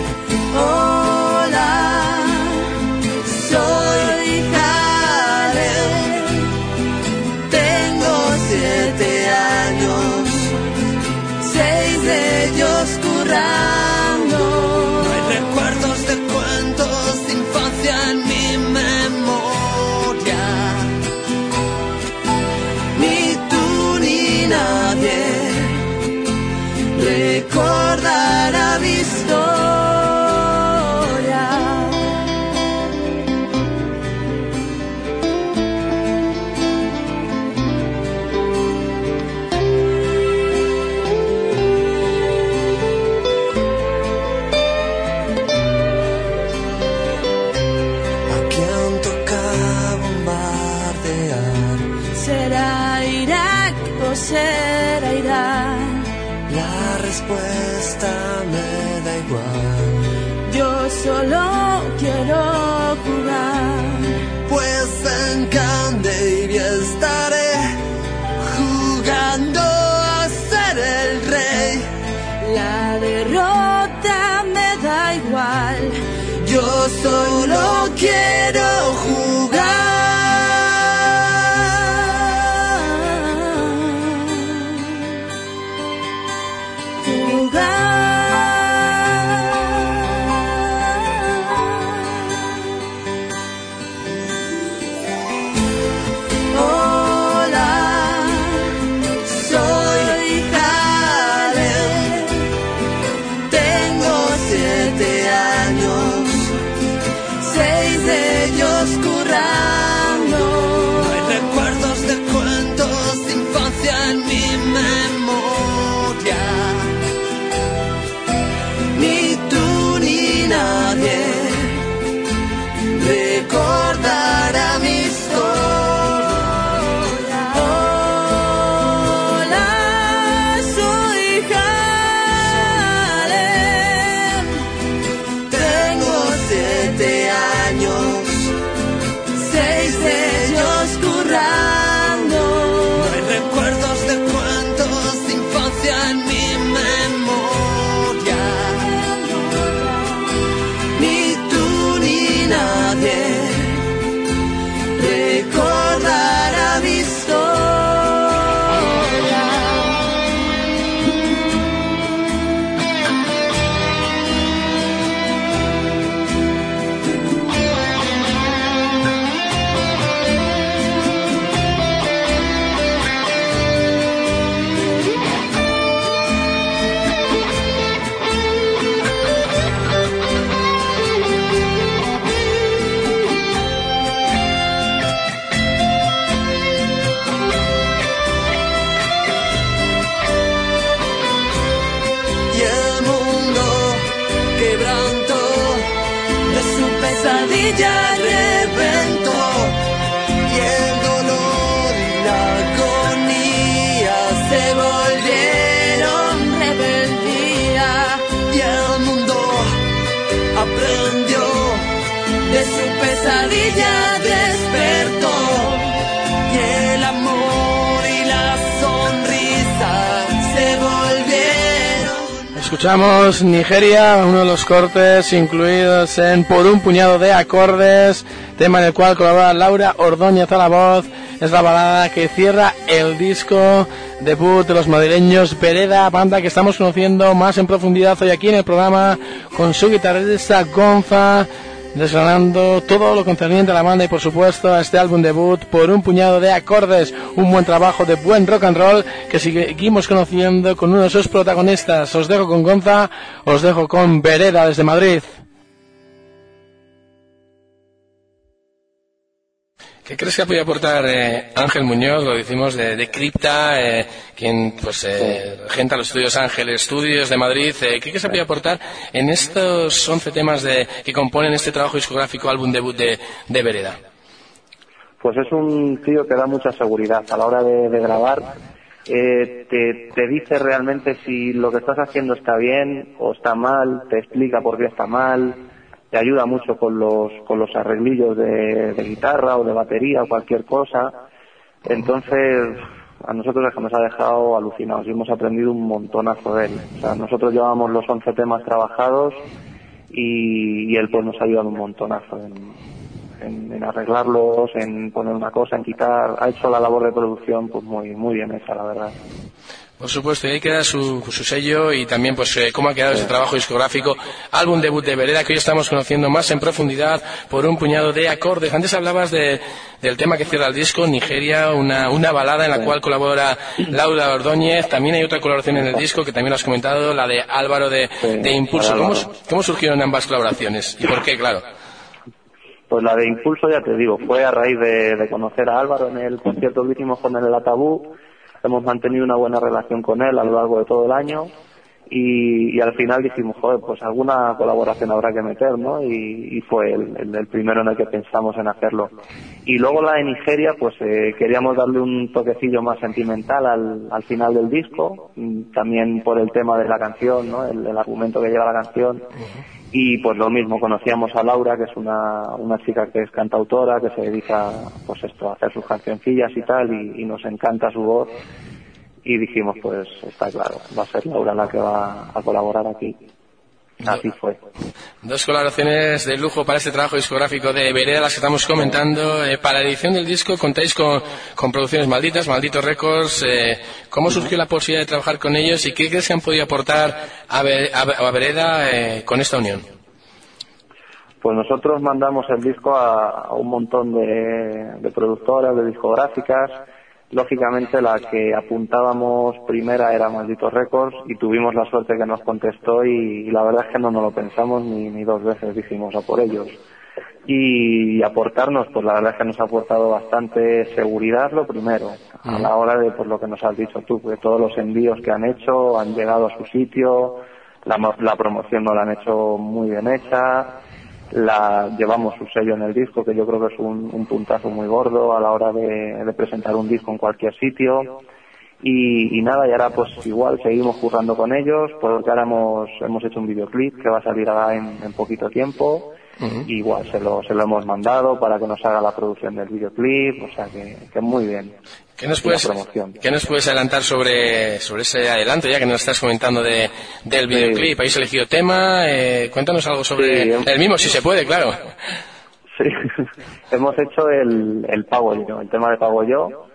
Hola, soy Caleb. respuesta me da igual. Yo solo quiero jugar. Pues en Candeiria estaré jugando a ser el rey. La derrota me da igual. Yo solo quiero jugar. Recordará mi historia. Hola, soy Harlem. Tengo 7 años, 6 de ellos currando. No hay recuerdos de cuentos de infancia en mi memoria. Ni tú ni nadie recordará mi historia. Y el mundo quebrantó, de su pesadilla reventó, y el dolor y la agonía se volvieron rebeldía. Y el mundo aprendió, de su pesadilla despertó, y el amor y la sonrisa se volvieron. Escuchamos Nigeria, uno de los cortes incluidos en Por un puñado de acordes, tema en el cual colabora Laura Ordóñez a la voz. Es la balada que cierra el disco debut de los madrileños Vereda, banda que estamos conociendo más en profundidad hoy aquí en el programa con su guitarrista Gonza, desgranando todo lo concerniente a la banda y por supuesto a este álbum debut Por un puñado de acordes, un buen trabajo de buen rock and roll que seguimos conociendo con uno de sus protagonistas. Os dejo con Gonza, os dejo con Vereda desde Madrid. ¿Qué crees que ha podido aportar Ángel Muñoz? Lo decimos de Cripta, quien pues regenta los estudios Ángel Estudios de Madrid. ¿Qué crees que ha podido aportar en estos 11 temas que componen este trabajo discográfico, álbum debut de Vereda? Pues es un tío que da mucha seguridad a la hora de grabar. Te dice realmente si lo que estás haciendo está bien o está mal, te explica por qué está mal. Te ayuda mucho con los arreglillos de guitarra o de batería o cualquier cosa. Entonces, a nosotros es que nos ha dejado alucinados y hemos aprendido un montonazo de él. O sea, nosotros llevamos los 11 temas trabajados y él pues nos ha ayudado un montonazo en arreglarlos, en poner una cosa, en quitar. Ha hecho la labor de producción pues muy bien hecha, la verdad. Por supuesto, y ahí queda su sello y también pues cómo ha quedado ese trabajo discográfico, álbum debut de Vereda, que hoy estamos conociendo más en profundidad por un puñado de acordes. Antes hablabas del tema que cierra el disco, Nigeria, una balada en la cual colabora Laura Ordóñez. También hay otra colaboración en el disco que también lo has comentado, la de Álvaro de Impulso. ¿Cómo surgieron ambas colaboraciones y por qué, claro? Pues la de Impulso, ya te digo, fue a raíz de conocer a Álvaro en el concierto que hicimos con él en la Tabú. Hemos mantenido una buena relación con él a lo largo de todo el año y al final dijimos, joder, pues alguna colaboración habrá que meter, ¿no? Y fue el primero en el que pensamos en hacerlo. Y luego la de Nigeria, pues queríamos darle un toquecillo más sentimental al final del disco, también por el tema de la canción, ¿no? El argumento que lleva la canción. Y pues lo mismo, conocíamos a Laura, que es una chica que es cantautora, que se dedica, pues esto, a hacer sus cancioncillas y tal, y nos encanta su voz. Y dijimos, pues está claro, va a ser Laura la que va a colaborar aquí. Así fue. 2 colaboraciones de lujo para este trabajo discográfico de Vereda, las que estamos comentando. Para la edición del disco contáis con Producciones Malditas, Maldito Records. ¿Cómo surgió la posibilidad de trabajar con ellos y qué crees que han podido aportar a Vereda con esta unión? Pues nosotros mandamos el disco a un montón de productoras, de discográficas. Lógicamente la que apuntábamos primera era Malditos Records y tuvimos la suerte que nos contestó y la verdad es que no nos lo pensamos ni 2 veces, dijimos a por ellos. Y aportarnos, pues la verdad es que nos ha aportado bastante seguridad, lo primero, a la hora de pues lo que nos has dicho tú, que todos los envíos que han hecho han llegado a su sitio, la promoción no la han hecho muy bien hecha. Llevamos su sello en el disco, que yo creo que es un puntazo muy gordo a la hora de presentar un disco en cualquier sitio. Y nada, y ahora pues igual seguimos currando con ellos, porque ahora hemos hecho un videoclip que va a salir ahora en poquito tiempo. Igual se lo hemos mandado para que nos haga la producción del videoclip, o sea que muy bien. ¿Qué nos puedes adelantar sobre ese adelanto, ya que nos estás comentando del videoclip? ¿Habéis elegido tema? Cuéntanos algo sobre el mismo, si se puede, claro. Sí, hemos hecho el Pago Yo, el tema de Pago Yo.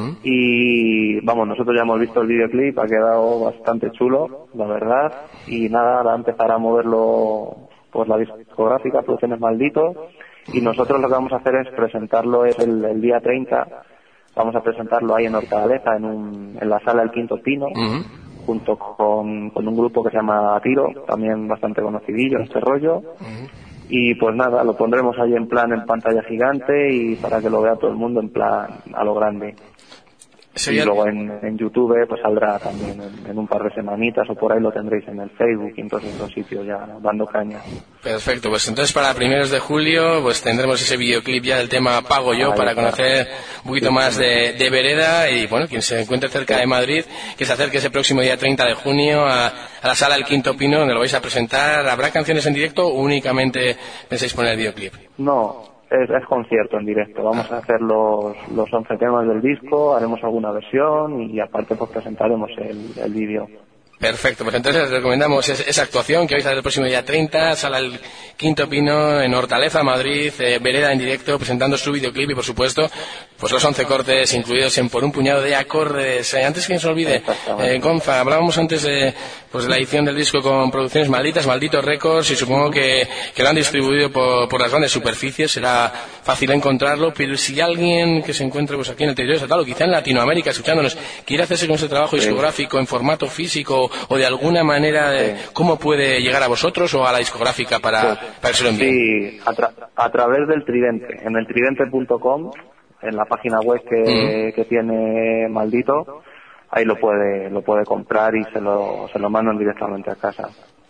Y vamos, nosotros ya hemos visto el videoclip, ha quedado bastante chulo, la verdad. Y nada, ahora empezar a moverlo pues la discográfica, Producciones Malditos. Y nosotros lo que vamos a hacer es presentarlo el día 30. Vamos a presentarlo ahí en Hortaleza, en la sala El Quinto Pino, junto con un grupo que se llama Tiro, también bastante conocidillo en este rollo. Y pues nada, lo pondremos ahí en pantalla gigante y para que lo vea todo el mundo en plan a lo grande. Y luego en YouTube pues saldrá también en un par de semanitas o por ahí lo tendréis en el Facebook y en todos estos sitios ya dando caña. Perfecto, pues entonces para primeros de julio pues tendremos ese videoclip ya del tema Pago Yo para conocer un poquito más de Vereda y bueno, quien se encuentre cerca de Madrid, que se acerque ese próximo día 30 de junio a la sala El Quinto Pino donde lo vais a presentar. ¿Habrá canciones en directo o únicamente pensáis poner el videoclip? No. Es concierto en directo, vamos a hacer los 11 temas del disco, haremos alguna versión y aparte pues presentaremos el vídeo. Perfecto, pues entonces les recomendamos esa actuación que vais a hacer el próximo día 30, sala El Quinto Pino en Hortaleza, Madrid, Vereda en directo presentando su videoclip y por supuesto pues los 11 cortes incluidos en Por un puñado de acordes. Antes que se olvide, Gonza, hablábamos antes de la edición del disco con Producciones Malditas, Malditos Records, y supongo que lo han distribuido por las grandes superficies, será fácil encontrarlo, pero si alguien que se encuentre pues aquí en el territorio estatal o quizá en Latinoamérica escuchándonos quiere hacerse con ese trabajo discográfico en formato físico o de alguna manera, ¿cómo puede llegar a vosotros o a la discográfica para que se lo envíen? Sí, a través del Tridente, en el tridente.com, en la página web que tiene Maldito, ahí lo puede comprar y se lo mandan directamente a casa.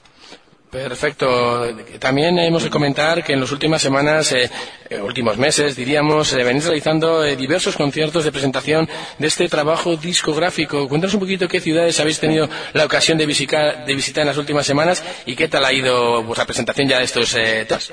Perfecto. También hemos de comentar que en las últimas semanas, últimos meses, diríamos, venís realizando diversos conciertos de presentación de este trabajo discográfico. Cuéntanos un poquito qué ciudades habéis tenido la ocasión de visitar en las últimas semanas y qué tal ha ido vuestra presentación ya de estos temas.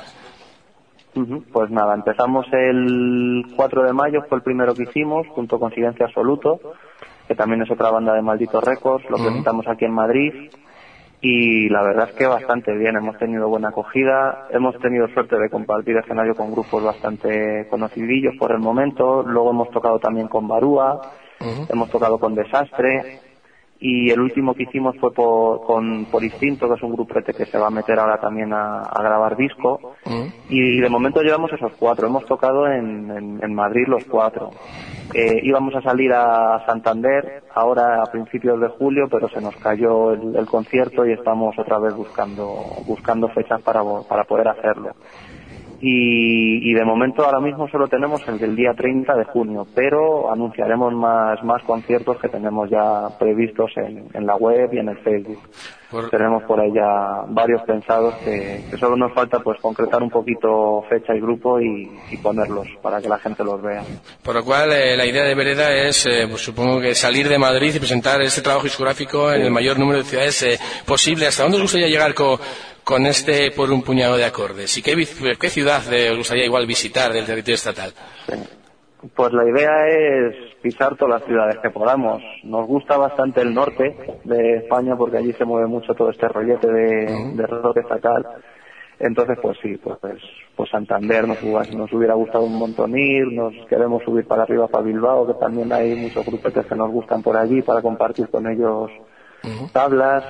Pues nada, empezamos el 4 de mayo, fue el primero que hicimos, junto con Silencio Absoluto, que también es otra banda de Malditos Records, lo presentamos aquí en Madrid. Y la verdad es que bastante bien, hemos tenido buena acogida, hemos tenido suerte de compartir escenario con grupos bastante conocidillos por el momento, luego hemos tocado también con Barúa, hemos tocado con Desastre, y el último que hicimos fue por Instinto, que es un grupete que se va a meter ahora también a grabar disco, y de momento llevamos esos 4, hemos tocado en Madrid los 4. Íbamos a salir a Santander ahora a principios de julio, pero se nos cayó el concierto y estamos otra vez buscando fechas para poder hacerlo. y de momento ahora mismo solo tenemos el del día 30 de junio, pero anunciaremos más conciertos que tenemos ya previstos en la web y en el Facebook. Tenemos por ahí ya varios pensados que solo nos falta pues concretar un poquito fecha y grupo y ponerlos para que la gente los vea. Por lo cual la idea de Vereda es, pues supongo que salir de Madrid y presentar este trabajo discográfico en el mayor número de ciudades posible. ¿Hasta dónde os gustaría llegar con este Por un puñado de acordes? ¿Y qué ciudad os gustaría igual visitar del territorio estatal? Sí. Pues la idea es pisar todas las ciudades que podamos. Nos gusta bastante el norte de España porque allí se mueve mucho todo este rollete de rock estatal. Entonces, pues sí, pues Santander nos hubiera gustado un montón ir, nos queremos subir para arriba, para Bilbao, que también hay muchos grupetes que nos gustan por allí para compartir con ellos tablas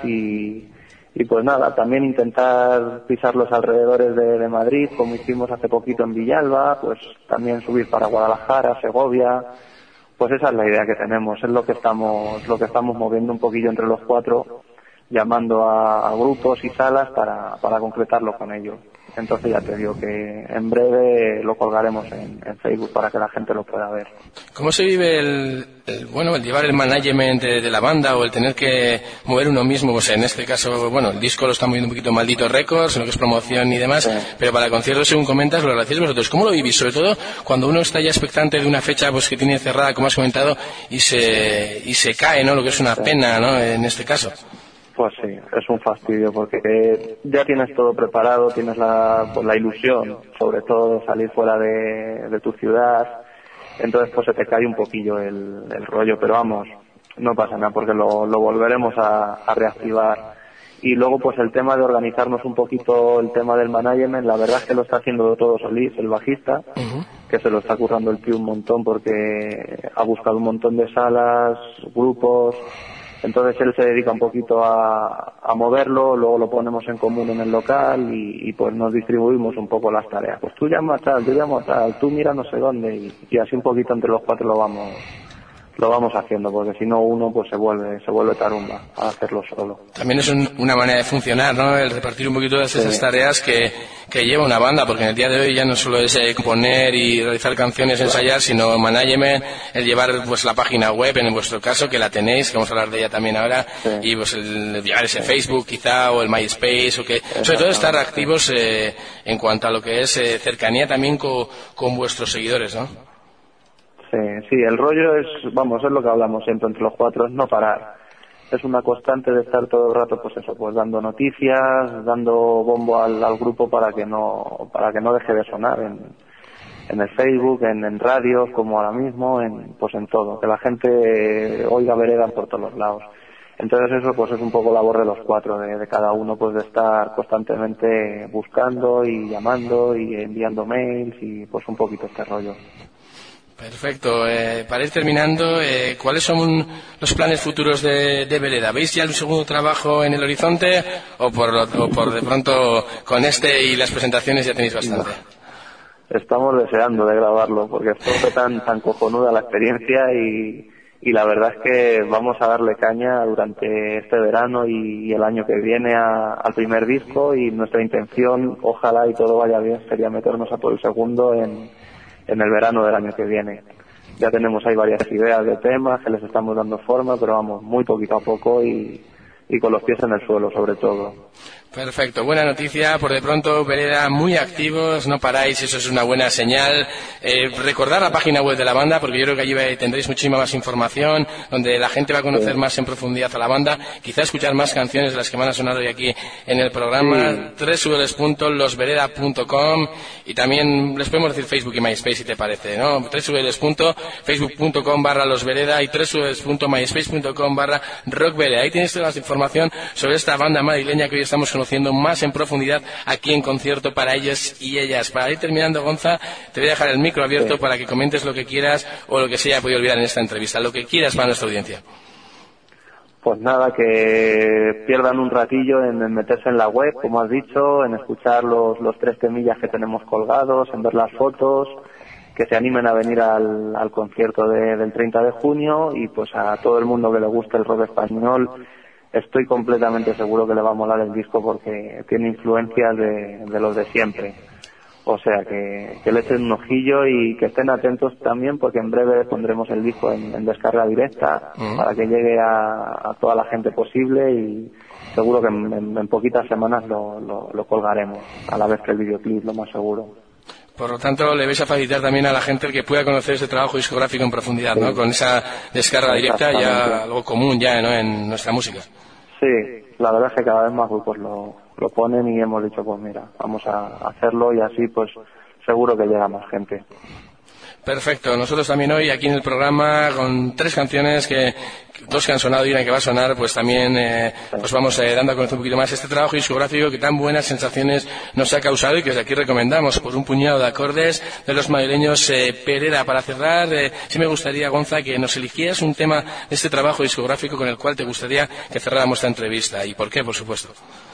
y pues nada, también intentar pisar los alrededores de Madrid, como hicimos hace poquito en Villalba, pues también subir para Guadalajara, Segovia. Pues esa es la idea que tenemos, es lo que estamos moviendo un poquillo entre los cuatro, llamando a grupos y salas para concretarlo con ellos. Entonces ya te digo que en breve lo colgaremos en Facebook para que la gente lo pueda ver. ¿Cómo se vive el llevar el management de la banda o el tener que mover uno mismo? Pues en este caso, el disco lo está moviendo un poquito Maldito Records, en lo que es promoción y demás, pero para conciertos, según comentas, lo hacéis vosotros. ¿Cómo lo vivís? Sobre todo cuando uno está ya expectante de una fecha pues que tiene cerrada, como has comentado, y se cae, ¿no? Lo que es una pena, ¿no? En este caso. Pues sí, es un fastidio porque ya tienes todo preparado, tienes la ilusión, sobre todo, de salir fuera de tu ciudad, entonces pues se te cae un poquillo el rollo, pero vamos, no pasa nada porque lo volveremos a reactivar. Y luego pues el tema de organizarnos un poquito, el tema del management, la verdad es que lo está haciendo todo Solís, el bajista, que se lo está currando el tío un montón porque ha buscado un montón de salas, grupos. Entonces él se dedica un poquito a moverlo, luego lo ponemos en común en el local y pues nos distribuimos un poco las tareas. Pues tú llama a tal, yo llamo a tal, tú mira no sé dónde y así un poquito entre los cuatro lo vamos haciendo, porque si no uno pues se vuelve tarumba a hacerlo solo. También es una manera de funcionar, ¿no? El repartir un poquito de esas tareas que lleva una banda, porque en el día de hoy ya no solo es componer y realizar canciones, ensayar, sino management, el llevar pues la página web, en vuestro caso, que la tenéis, que vamos a hablar de ella también ahora, y pues el llevar ese Facebook quizá, o el MySpace, o que sobre todo estar activos en cuanto a lo que es cercanía también con vuestros seguidores, ¿no? Sí, el rollo es lo que hablamos siempre entre los cuatro, es no parar. Es una constante de estar todo el rato, pues dando noticias, dando bombo al grupo para que no deje de sonar en el Facebook, en radios, como ahora mismo, en todo, que la gente oiga Vereda por todos los lados. Entonces eso pues es un poco labor de los cuatro, de cada uno, pues de estar constantemente buscando y llamando y enviando mails y pues un poquito este rollo. Perfecto. Para ir terminando, ¿cuáles son los planes futuros de Vereda? ¿Veis ya un segundo trabajo en el horizonte o por de pronto con este y las presentaciones ya tenéis bastante? Estamos deseando de grabarlo porque fue tan cojonuda la experiencia y la verdad es que vamos a darle caña durante este verano y el año que viene al primer disco, y nuestra intención, ojalá y todo vaya bien, sería meternos a por el segundo en el verano del año que viene. Ya tenemos ahí varias ideas de temas que les estamos dando forma, pero vamos, muy poquito a poco y con los pies en el suelo sobre todo. Perfecto, buena noticia. Por de pronto, Vereda, muy activos, no paráis, eso es una buena señal. Recordar la página web de la banda, porque yo creo que allí tendréis muchísima más información, donde la gente va a conocer más en profundidad a la banda, quizá escuchar más canciones de las que van a sonar hoy aquí en el programa. www.losvereda.com, y también les podemos decir Facebook y MySpace si te parece, ¿no? www.facebook.com/losvereda y www.myspace.com/rockvereda. Ahí tienes toda la información sobre esta banda madrileña que hoy estamos conociendo más en profundidad aquí en concierto para ellos y ellas. Para ir terminando, Gonza, te voy a dejar el micro abierto para que comentes lo que quieras o lo que se haya podido olvidar en esta entrevista, lo que quieras para nuestra audiencia. Pues nada, que pierdan un ratillo en meterse en la web, como has dicho, en escuchar los 3 temillas que tenemos colgados, en ver las fotos, que se animen a venir al concierto del 30 de junio y pues a todo el mundo que le guste el rock español. Estoy completamente seguro que le va a molar el disco porque tiene influencias de los de siempre. O sea que le echen un ojillo y que estén atentos también, porque en breve pondremos el disco en descarga directa para que llegue a toda la gente posible, y seguro que en poquitas semanas lo colgaremos, a la vez que el videoclip, lo más seguro. Por lo tanto, le vais a facilitar también a la gente el que pueda conocer ese trabajo discográfico en profundidad, ¿no? Con esa descarga directa, ya algo común ya, ¿no?, en nuestra música. Sí, la verdad es que cada vez más grupos lo ponen, y hemos dicho, pues mira, vamos a hacerlo, y así pues seguro que llega más gente. Perfecto, nosotros también hoy aquí en el programa con 3 canciones, dos que han sonado y una que va a sonar, pues también pues vamos dando a conocer un poquito más este trabajo discográfico que tan buenas sensaciones nos ha causado y que desde aquí recomendamos, por un puñado de acordes de los madrileños Pereda. Para cerrar, sí me gustaría, Gonza, que nos eligieras un tema de este trabajo discográfico con el cual te gustaría que cerráramos esta entrevista, y por qué, por supuesto.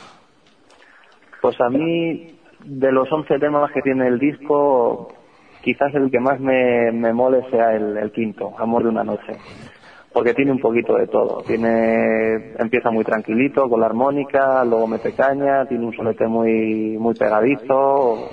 Pues a mí, de los 11 temas que tiene el disco, quizás el que más me mole sea el quinto, Amor de una noche, porque tiene un poquito de todo. Empieza muy tranquilito con la armónica, luego mete caña, tiene un solete muy pegadizo.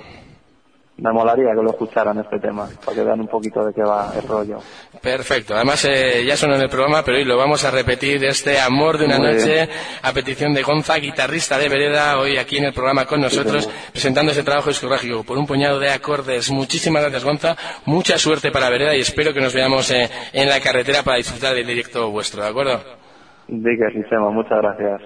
Me molaría que lo escucharan este tema, para que vean un poquito de qué va el rollo. Perfecto, además ya sonó en el programa, pero hoy lo vamos a repetir, este Amor de una noche, a petición de Gonza, guitarrista de Vereda, hoy aquí en el programa con nosotros, presentando ese trabajo discográfico por un puñado de acordes. Muchísimas gracias, Gonza, mucha suerte para Vereda, y espero que nos veamos en la carretera para disfrutar del directo vuestro, ¿de acuerdo? Diga, Sistema, muchas gracias.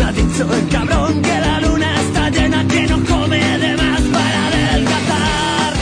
El cabrón que la luna está llena, que no come de más para adelgazar.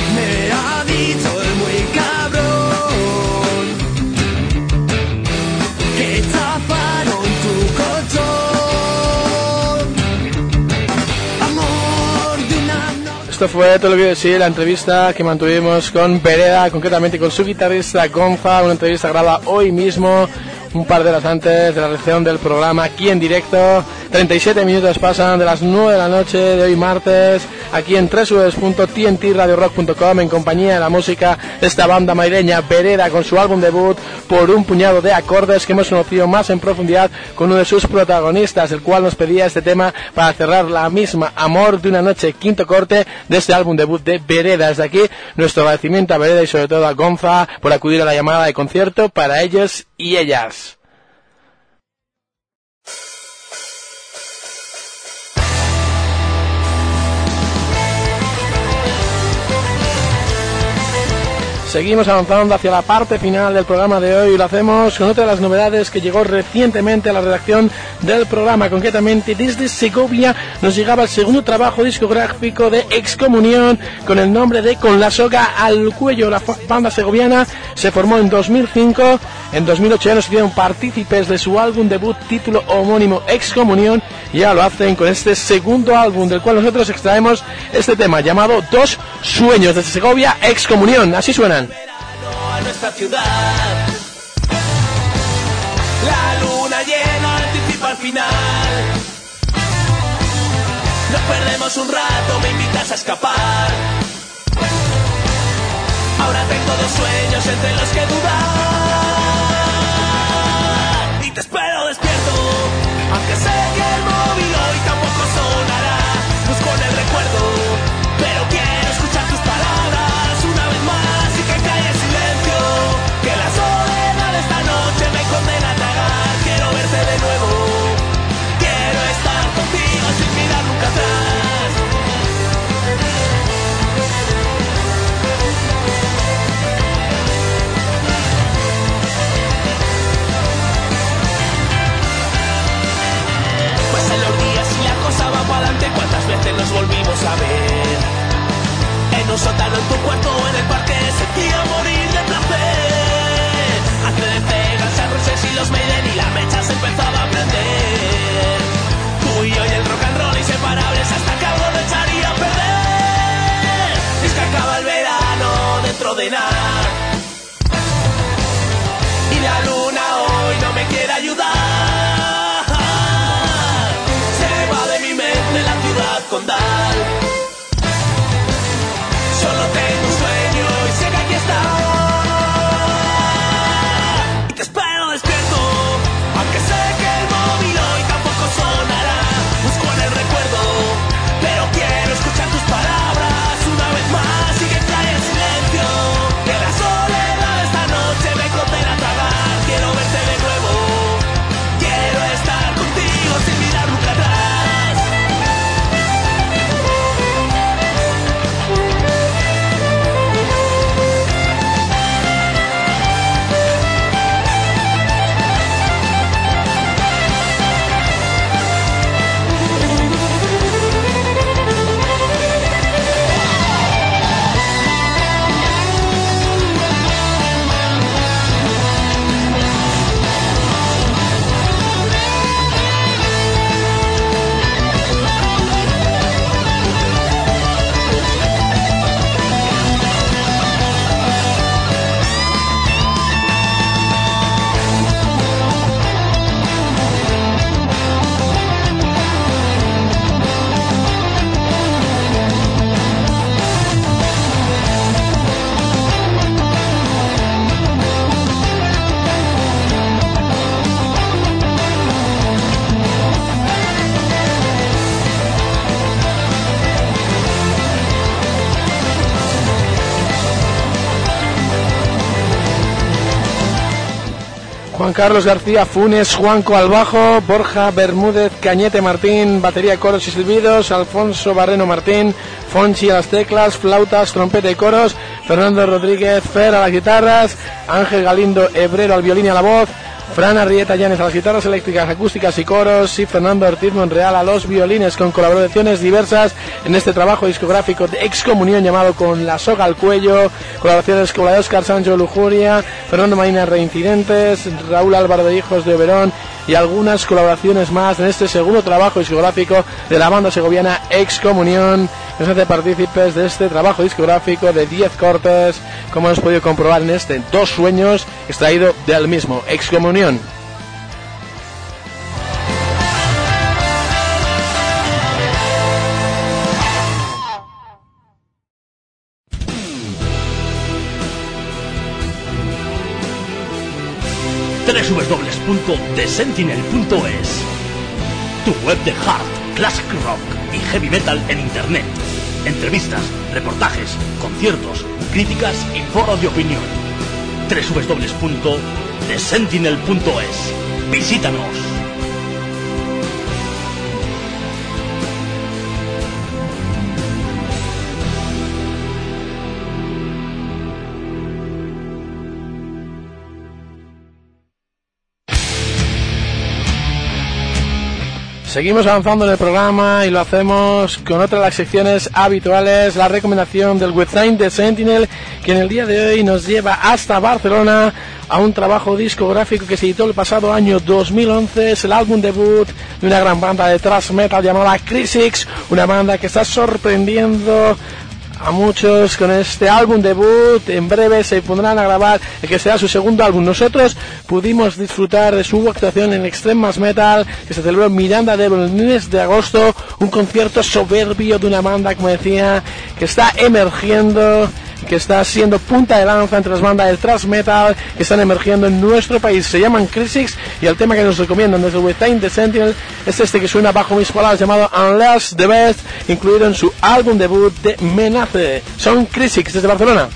esto fue todo lo que decir, la entrevista que mantuvimos con Vereda, concretamente con su guitarrista Gonza, una entrevista grabada hoy mismo, un par de horas antes de la recepción del programa, aquí en directo. 37 minutos pasan de las 9 de la noche de hoy martes, aquí en www.tntradiorock.com, en compañía de la música de esta banda madrileña Vereda, con su álbum debut Por un puñado de acordes, que hemos conocido más en profundidad con uno de sus protagonistas, el cual nos pedía este tema para cerrar la misma, Amor de una noche, quinto corte de este álbum debut de Vereda. Desde aquí nuestro agradecimiento a Vereda y sobre todo a Gonza por acudir a la llamada de concierto para ellos y ellas. Seguimos avanzando hacia la parte final del programa de hoy y lo hacemos con otra de las novedades que llegó recientemente a la redacción del programa. Concretamente, desde Segovia nos llegaba el segundo trabajo discográfico de Excomunión con el nombre de Con la soga al cuello. La banda segoviana se formó en 2005. En 2008 ya nos hicieron partícipes de su álbum debut, título homónimo Excomunión, y ya lo hacen con este segundo álbum, del cual nosotros extraemos este tema llamado Dos Sueños. Desde Segovia, Excomunión. Así suenan. A nuestra ciudad, la luna llena anticipa el final. Nos perdemos un rato, me invitas a escapar. Ahora tengo dos sueños entre los que dudar, y te espero despierto, aunque sé que el móvil hoy tampoco sonará. Busco en el recuerdo, pero quiero escuchar tus palabras una vez más y que caiga el silencio, que la soledad de esta noche me condena a tragar. Quiero verte de nuevo, quiero estar contigo sin mirar nunca atrás. Pasan los días y la cosa va para adelante, ¿cuántas veces nos volvimos a ver? En un sótano, en tu cuarto o en el parque, sentía morir de placer. ACDC, Guns N' Roses y los Maiden, y la mecha se empezaba a prender. Tú y yo y el rock and roll inseparables, hasta que algo me echaría a perder. Es que acaba el verano dentro de nada, y la luna hoy no me quiere ayudar. Se va de mi mente la ciudad condal. Solo tengo un sueño y sé que aquí está, y te espero despierto, aunque sé que el móvil hoy tampoco sonará. Busco en el recuerdo, pero quiero escuchar tus palabras una vez más y que caiga el silencio, que la soledad de esta noche me condena a tragar. Quiero verte de nuevo, quiero estar contigo sin mirar nunca atrás. Juan Carlos García Funes, Juanco al bajo, Borja Bermúdez Cañete Martín, batería, coros y silbidos, Alfonso Barreno Martín, Fonchi a las teclas, flautas, trompeta y coros, Fernando Rodríguez Fer a las guitarras, Ángel Galindo Hebrero al violín y a la voz, Fran Arrieta Llanes a las guitarras eléctricas, acústicas y coros, y Fernando Ortiz Monreal a los violines, con colaboraciones diversas en este trabajo discográfico de Excomunión llamado Con la soga al cuello, colaboraciones con la de Óscar Sancho Lujuria, Fernando Marina Reincidentes, Raúl Álvaro de Hijos de Oberón y algunas colaboraciones más en este segundo trabajo discográfico de la banda segoviana Excomunión, que nos hace partícipes de este trabajo discográfico de 10 cortes, como hemos podido comprobar en este Dos Sueños, extraído del mismo Excomunión. www.thesentinel.es, tu web de hard, classic rock y heavy metal en internet. Entrevistas, reportajes, conciertos, críticas y foros de opinión. www.thesentinel.es. Visítanos. Seguimos avanzando en el programa y lo hacemos con otra de las secciones habituales, la recomendación del website de Sentinel, que en el día de hoy nos lleva hasta Barcelona a un trabajo discográfico que se editó el pasado año 2011. Es el álbum debut de una gran banda de thrash metal llamada Crisix, una banda que está sorprendiendo a muchos con este álbum debut. En breve se pondrán a grabar el que será su segundo álbum. Nosotros pudimos disfrutar de su actuación en Extreme Mass Metal, que se celebró en Miranda de Ebro el mes de agosto, un concierto soberbio de una banda, como decía, que está emergiendo, que está siendo punta de lanza entre las bandas del thrash metal que están emergiendo en nuestro país. Se llaman Crisix y el tema que nos recomiendan desde el website de Sentinel es este que suena bajo mis palabras, llamado Unless the Best, incluido en su álbum debut de Menace. Son Crisix desde Barcelona.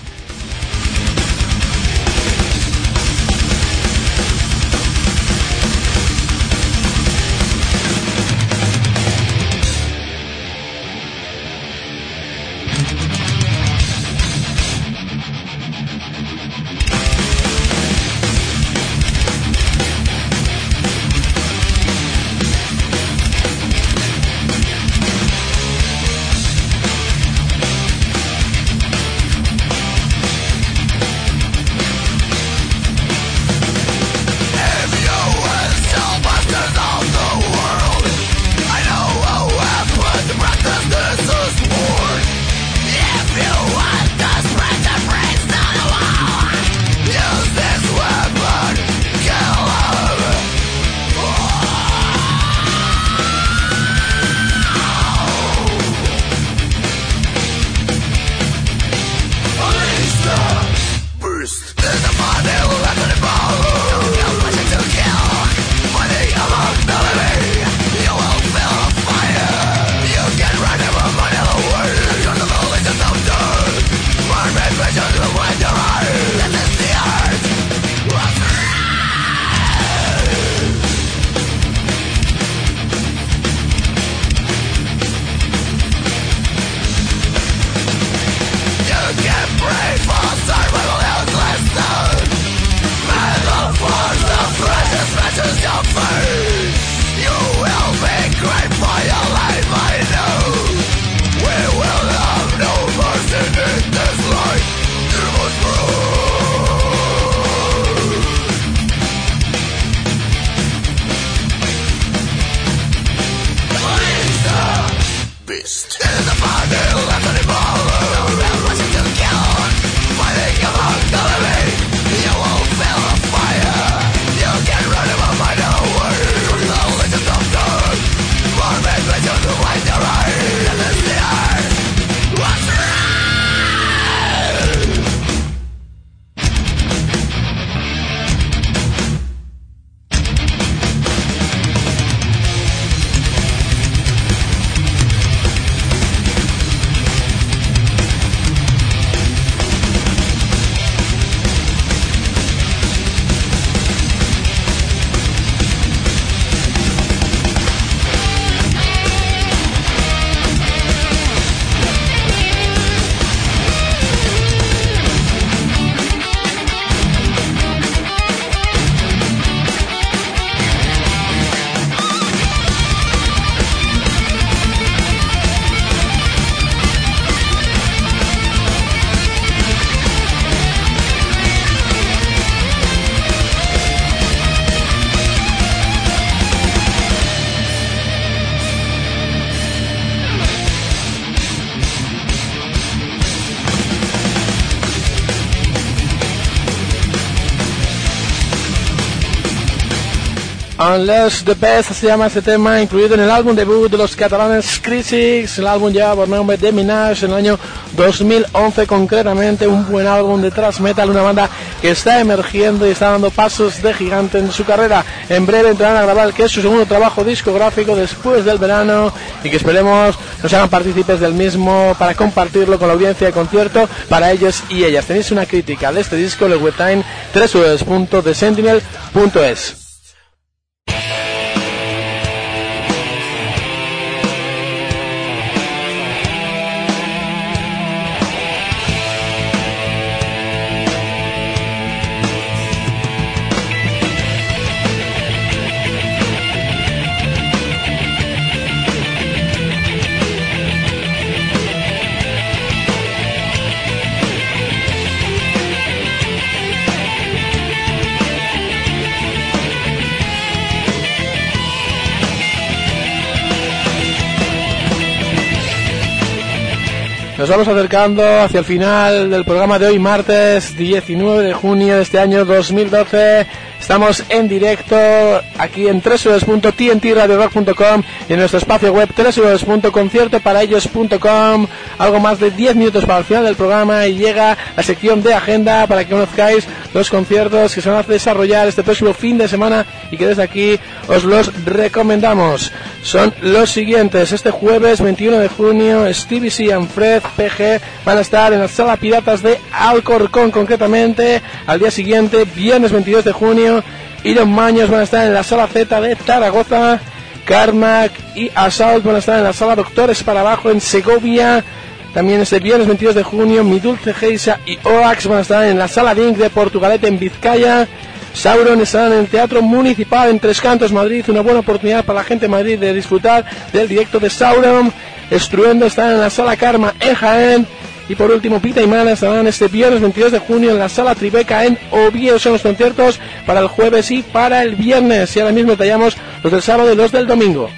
Unless the Best se llama este tema, incluido en el álbum debut de los catalanes Critics. El álbum lleva por nombre The Minaj en el año 2011, concretamente un buen álbum de thrash metal, una banda que está emergiendo y está dando pasos de gigante en su carrera. En breve entrarán a grabar el que es su segundo trabajo discográfico después del verano, y que esperemos nos hagan partícipes del mismo para compartirlo con la audiencia de concierto para ellos y ellas. Tenéis una crítica de este disco en el webtime www.thesentinel.es. Nos vamos acercando hacia el final del programa de hoy, martes 19 de junio de este año 2012. Estamos en directo aquí en www.tntradiorock.com y en nuestro espacio web www.conciertoparaellos.com. Algo más de 10 minutos para el final del programa y llega la sección de agenda para que conozcáis los conciertos que se van a desarrollar este próximo fin de semana y que desde aquí os los recomendamos. Son los siguientes: este jueves 21 de junio, Stevie C and Fred PG van a estar en la Sala Piratas de Alcorcón, concretamente. Al día siguiente, viernes 22 de junio, Iron Maños van a estar en la Sala Z de Zaragoza. Carmack y Assault van a estar en la Sala Doctores para Abajo en Segovia. También este viernes 22 de junio, Mi Dulce Geisa y Oax van a estar en la Sala Dink de Portugalete en Vizcaya. Sauron estarán en el Teatro Municipal en Tres Cantos, Madrid. Una buena oportunidad para la gente de Madrid de disfrutar del directo de Sauron. Estruendo estarán en la Sala Karma en Jaén. Y por último, Pita y Mana estarán este viernes 22 de junio en la Sala Tribeca en Oviedo. Son los conciertos para el jueves y para el viernes. Y ahora mismo detallamos los del sábado y los del domingo.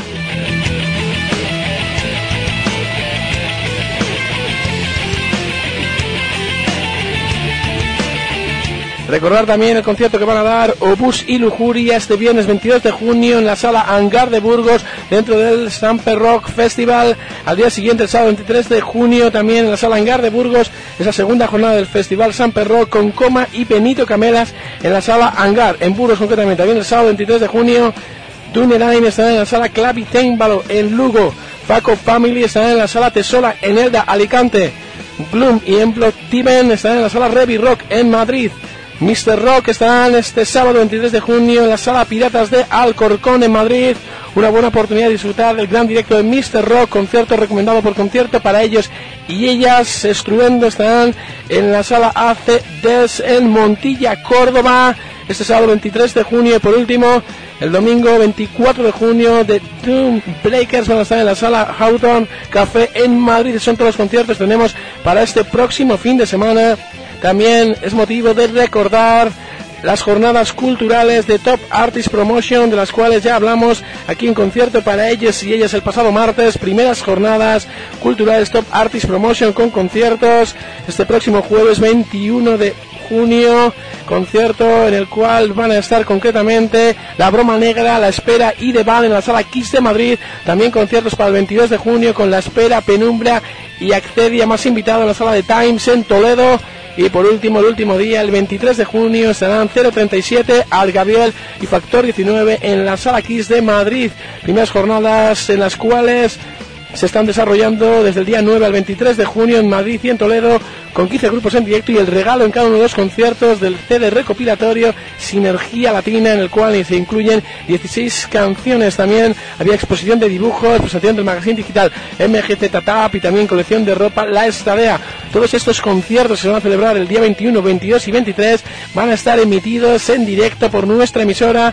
Recordar también el concierto que van a dar Obús y Lujuria este viernes 22 de junio en la Sala Hangar de Burgos dentro del Samper Rock Festival. Al día siguiente, el sábado 23 de junio, también en la Sala Hangar de Burgos, esa segunda jornada del Festival Samper Rock con Coma y Benito Camelas en la Sala Hangar en Burgos, concretamente. También el sábado 23 de junio, Duneline estará en la Sala Claviteinbalo en Lugo. Paco Family estará en la Sala Tesola en Elda, Alicante. Gloom y Emplot Tiven estarán en la Sala Revi Rock en Madrid. Mr. Rock estarán este sábado 23 de junio en la Sala Piratas de Alcorcón en Madrid. Una buena oportunidad de disfrutar del gran directo de Mr. Rock, concierto recomendado por concierto para ellos y ellas. Estruendo estarán en la Sala AC Des en Montilla, Córdoba, este sábado 23 de junio. Y por último, el domingo 24 de junio, The Doom Breakers van a estar en la Sala Houghton Café en Madrid. Son todos los conciertos que tenemos para este próximo fin de semana. También es motivo de recordar las jornadas culturales de Top Artist Promotion, de las cuales ya hablamos aquí en concierto para ellos y ellas el pasado martes. Primeras jornadas culturales Top Artist Promotion con conciertos este próximo jueves 21 de junio, concierto en el cual van a estar concretamente La Broma Negra, La Espera y The Band en la Sala Kiss de Madrid. También conciertos para el 22 de junio con La Espera, Penumbra y Accedia, más invitado en la Sala de Times en Toledo. Y por último, el último día, el 23 de junio, estarán 037, Al Gabriel y Factor 19 en la Sala Kiss de Madrid. Primeras jornadas en las cuales se están desarrollando desde el día 9 al 23 de junio en Madrid y en Toledo, con 15 grupos en directo y el regalo en cada uno de los conciertos del CD recopilatorio Sinergia Latina, en el cual se incluyen 16 canciones. También había exposición de dibujos, presentación del magazine digital MGZ TAP y también colección de ropa La Estadea. Todos estos conciertos se van a celebrar el día 21, 22 y 23. Van a estar emitidos en directo por nuestra emisora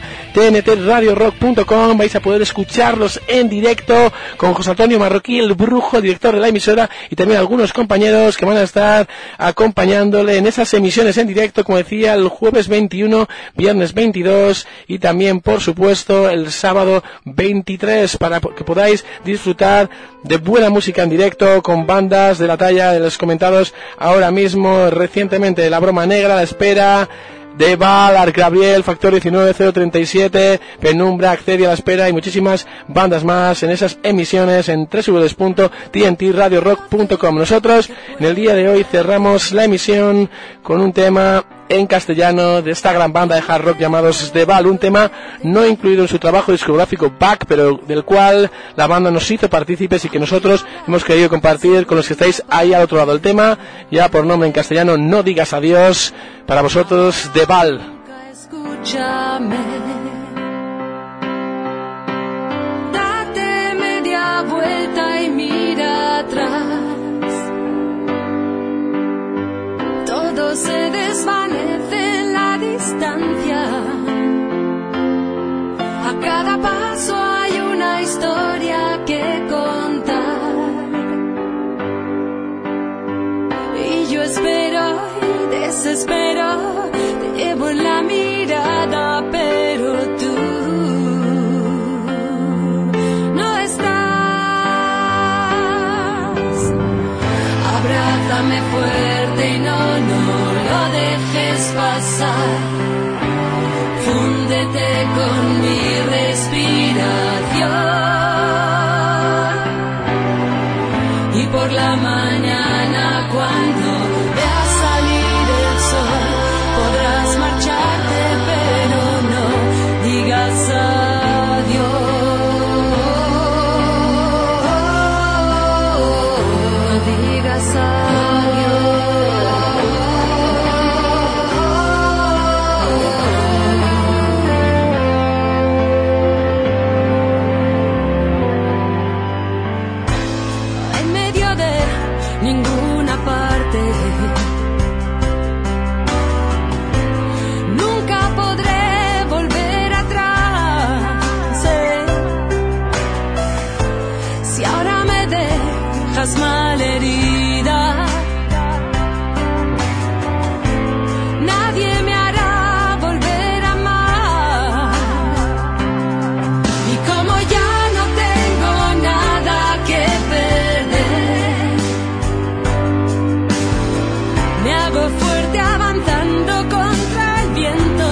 tntradiorock.com. Vais a poder escucharlos en directo con José Antonio Marroquí, el Brujo, director de la emisora, y también algunos compañeros que van a estar acompañándole en esas emisiones en directo, como decía, el jueves 21, viernes 22 y también, por supuesto, el sábado 23, para que podáis disfrutar de buena música en directo con bandas de la talla de los comentados ahora mismo recientemente: La Broma Negra, La Espera, de Val, Arc Gabriel, Factor 19, 037, Penumbra, Accedia, La Espera y muchísimas bandas más en esas emisiones en www.tntradiorock.com. Nosotros en el día de hoy cerramos la emisión con un tema en castellano de esta gran banda de hard rock llamados The Val, un tema no incluido en su trabajo discográfico Back, pero del cual la banda nos hizo partícipes y que nosotros hemos querido compartir con los que estáis ahí al otro lado. El tema, ya por nombre en castellano, No digas adiós, para vosotros The Val. Escúchame, date media vuelta y mira atrás. Todo se desvanece en la distancia. A cada paso hay una historia que contar. Y yo espero y desespero, te llevo en la mirada, pero tú no estás. Abrázame fuerte y no lo dejes pasar. Fúndete con mi respiración. Y por la mañana cuando veas salir el sol, podrás marcharte, pero no digas adiós. No digas en medio de ninguna parte. Nunca podré volver atrás. Si ahora me dejas malherida, nadie me hará volver a amar. Y como ya no tengo nada que perder, me hago fuerte avanzando contra el viento.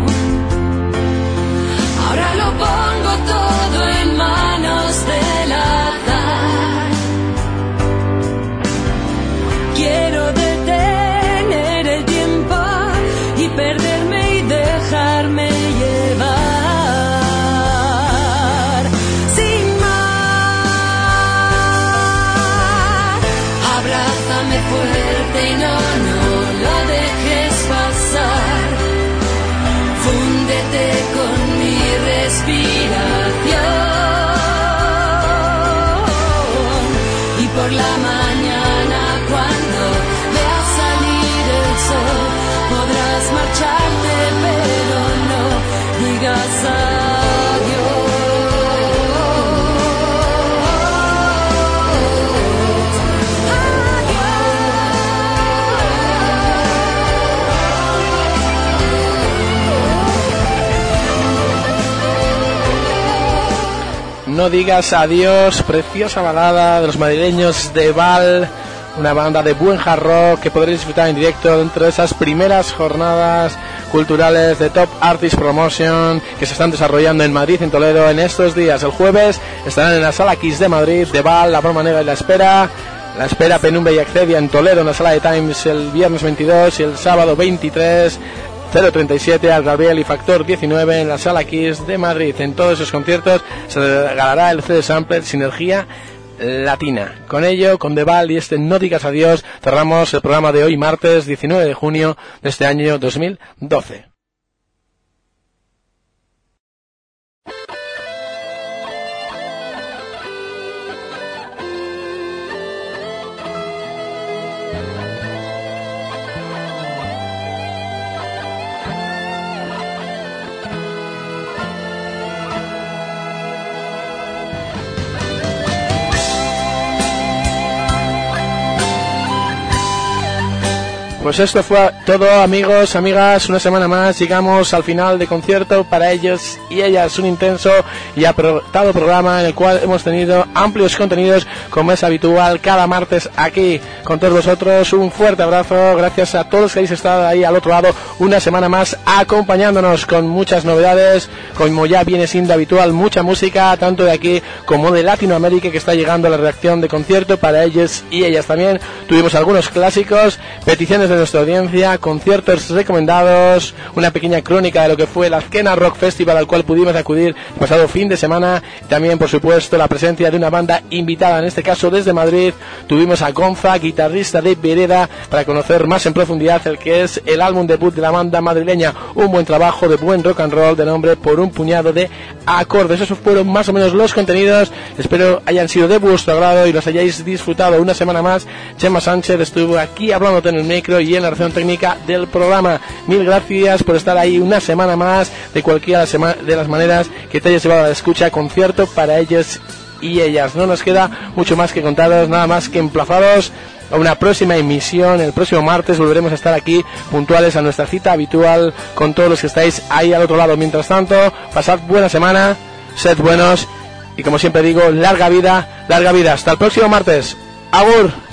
Ahora lo pongo todo en manos del azar. Quiero detener el tiempo y perderme y dejarme llevar. Sin más, abrázame fuerte y no lo dejes pasar. Fúndete con mi respiración. Y por la mañana cuando veas salir el sol, podrás marcharte, pero no digas No digas adiós, preciosa balada de los madrileños de Val, una banda de buen hard rock que podréis disfrutar en directo dentro de esas primeras jornadas culturales de Top Artist Promotion que se están desarrollando en Madrid y en Toledo en estos días. El jueves estarán en la Sala Kiss de Madrid, de Val, La Broma Negra y La Espera, Penumbra y Accedia en Toledo en la Sala de Times el viernes 22 y el sábado 23, 037, Arc Gabriel y Factor 19 en la Sala Kiss de Madrid. En todos esos conciertos se regalará el CD Sampler Sinergia Latina. Con ello, con The Val y este No digas adiós, cerramos el programa de hoy, martes 19 de junio de este año 2012. Pues esto fue todo, amigos, amigas, una semana más llegamos al final de concierto para ellos y ellas, un intenso y apretado programa en el cual hemos tenido amplios contenidos como es habitual cada martes aquí con todos vosotros. Un fuerte abrazo, gracias a todos los que habéis estado ahí al otro lado una semana más acompañándonos con muchas novedades, como ya viene siendo habitual, mucha música tanto de aquí como de Latinoamérica que está llegando a la redacción de concierto para ellos y ellas. También tuvimos algunos clásicos, peticiones de nuestra audiencia, conciertos recomendados, una pequeña crónica de lo que fue el Azkena Rock Festival al cual pudimos acudir el pasado fin de semana. También, por supuesto, la presencia de una banda invitada, en este caso desde Madrid. Tuvimos a Gonza, guitarrista de Vereda, para conocer más en profundidad el que es el álbum debut de la banda madrileña. Un buen trabajo de buen rock and roll de nombre Por un puñado de acordes. Esos fueron más o menos los contenidos. Espero hayan sido de vuestro agrado y los hayáis disfrutado una semana más. Chema Sánchez estuvo aquí hablándote en el micro y en la reacción técnica del programa. Mil gracias por estar ahí una semana más, de cualquiera de las maneras que te hayas llevado a la escucha. Concierto para ellos y ellas. No nos queda mucho más que contaros, nada más que emplazados a una próxima emisión. El próximo martes volveremos a estar aquí puntuales a nuestra cita habitual con todos los que estáis ahí al otro lado. Mientras tanto, pasad buena semana, sed buenos y, como siempre digo, larga vida, larga vida. Hasta el próximo martes. Agur.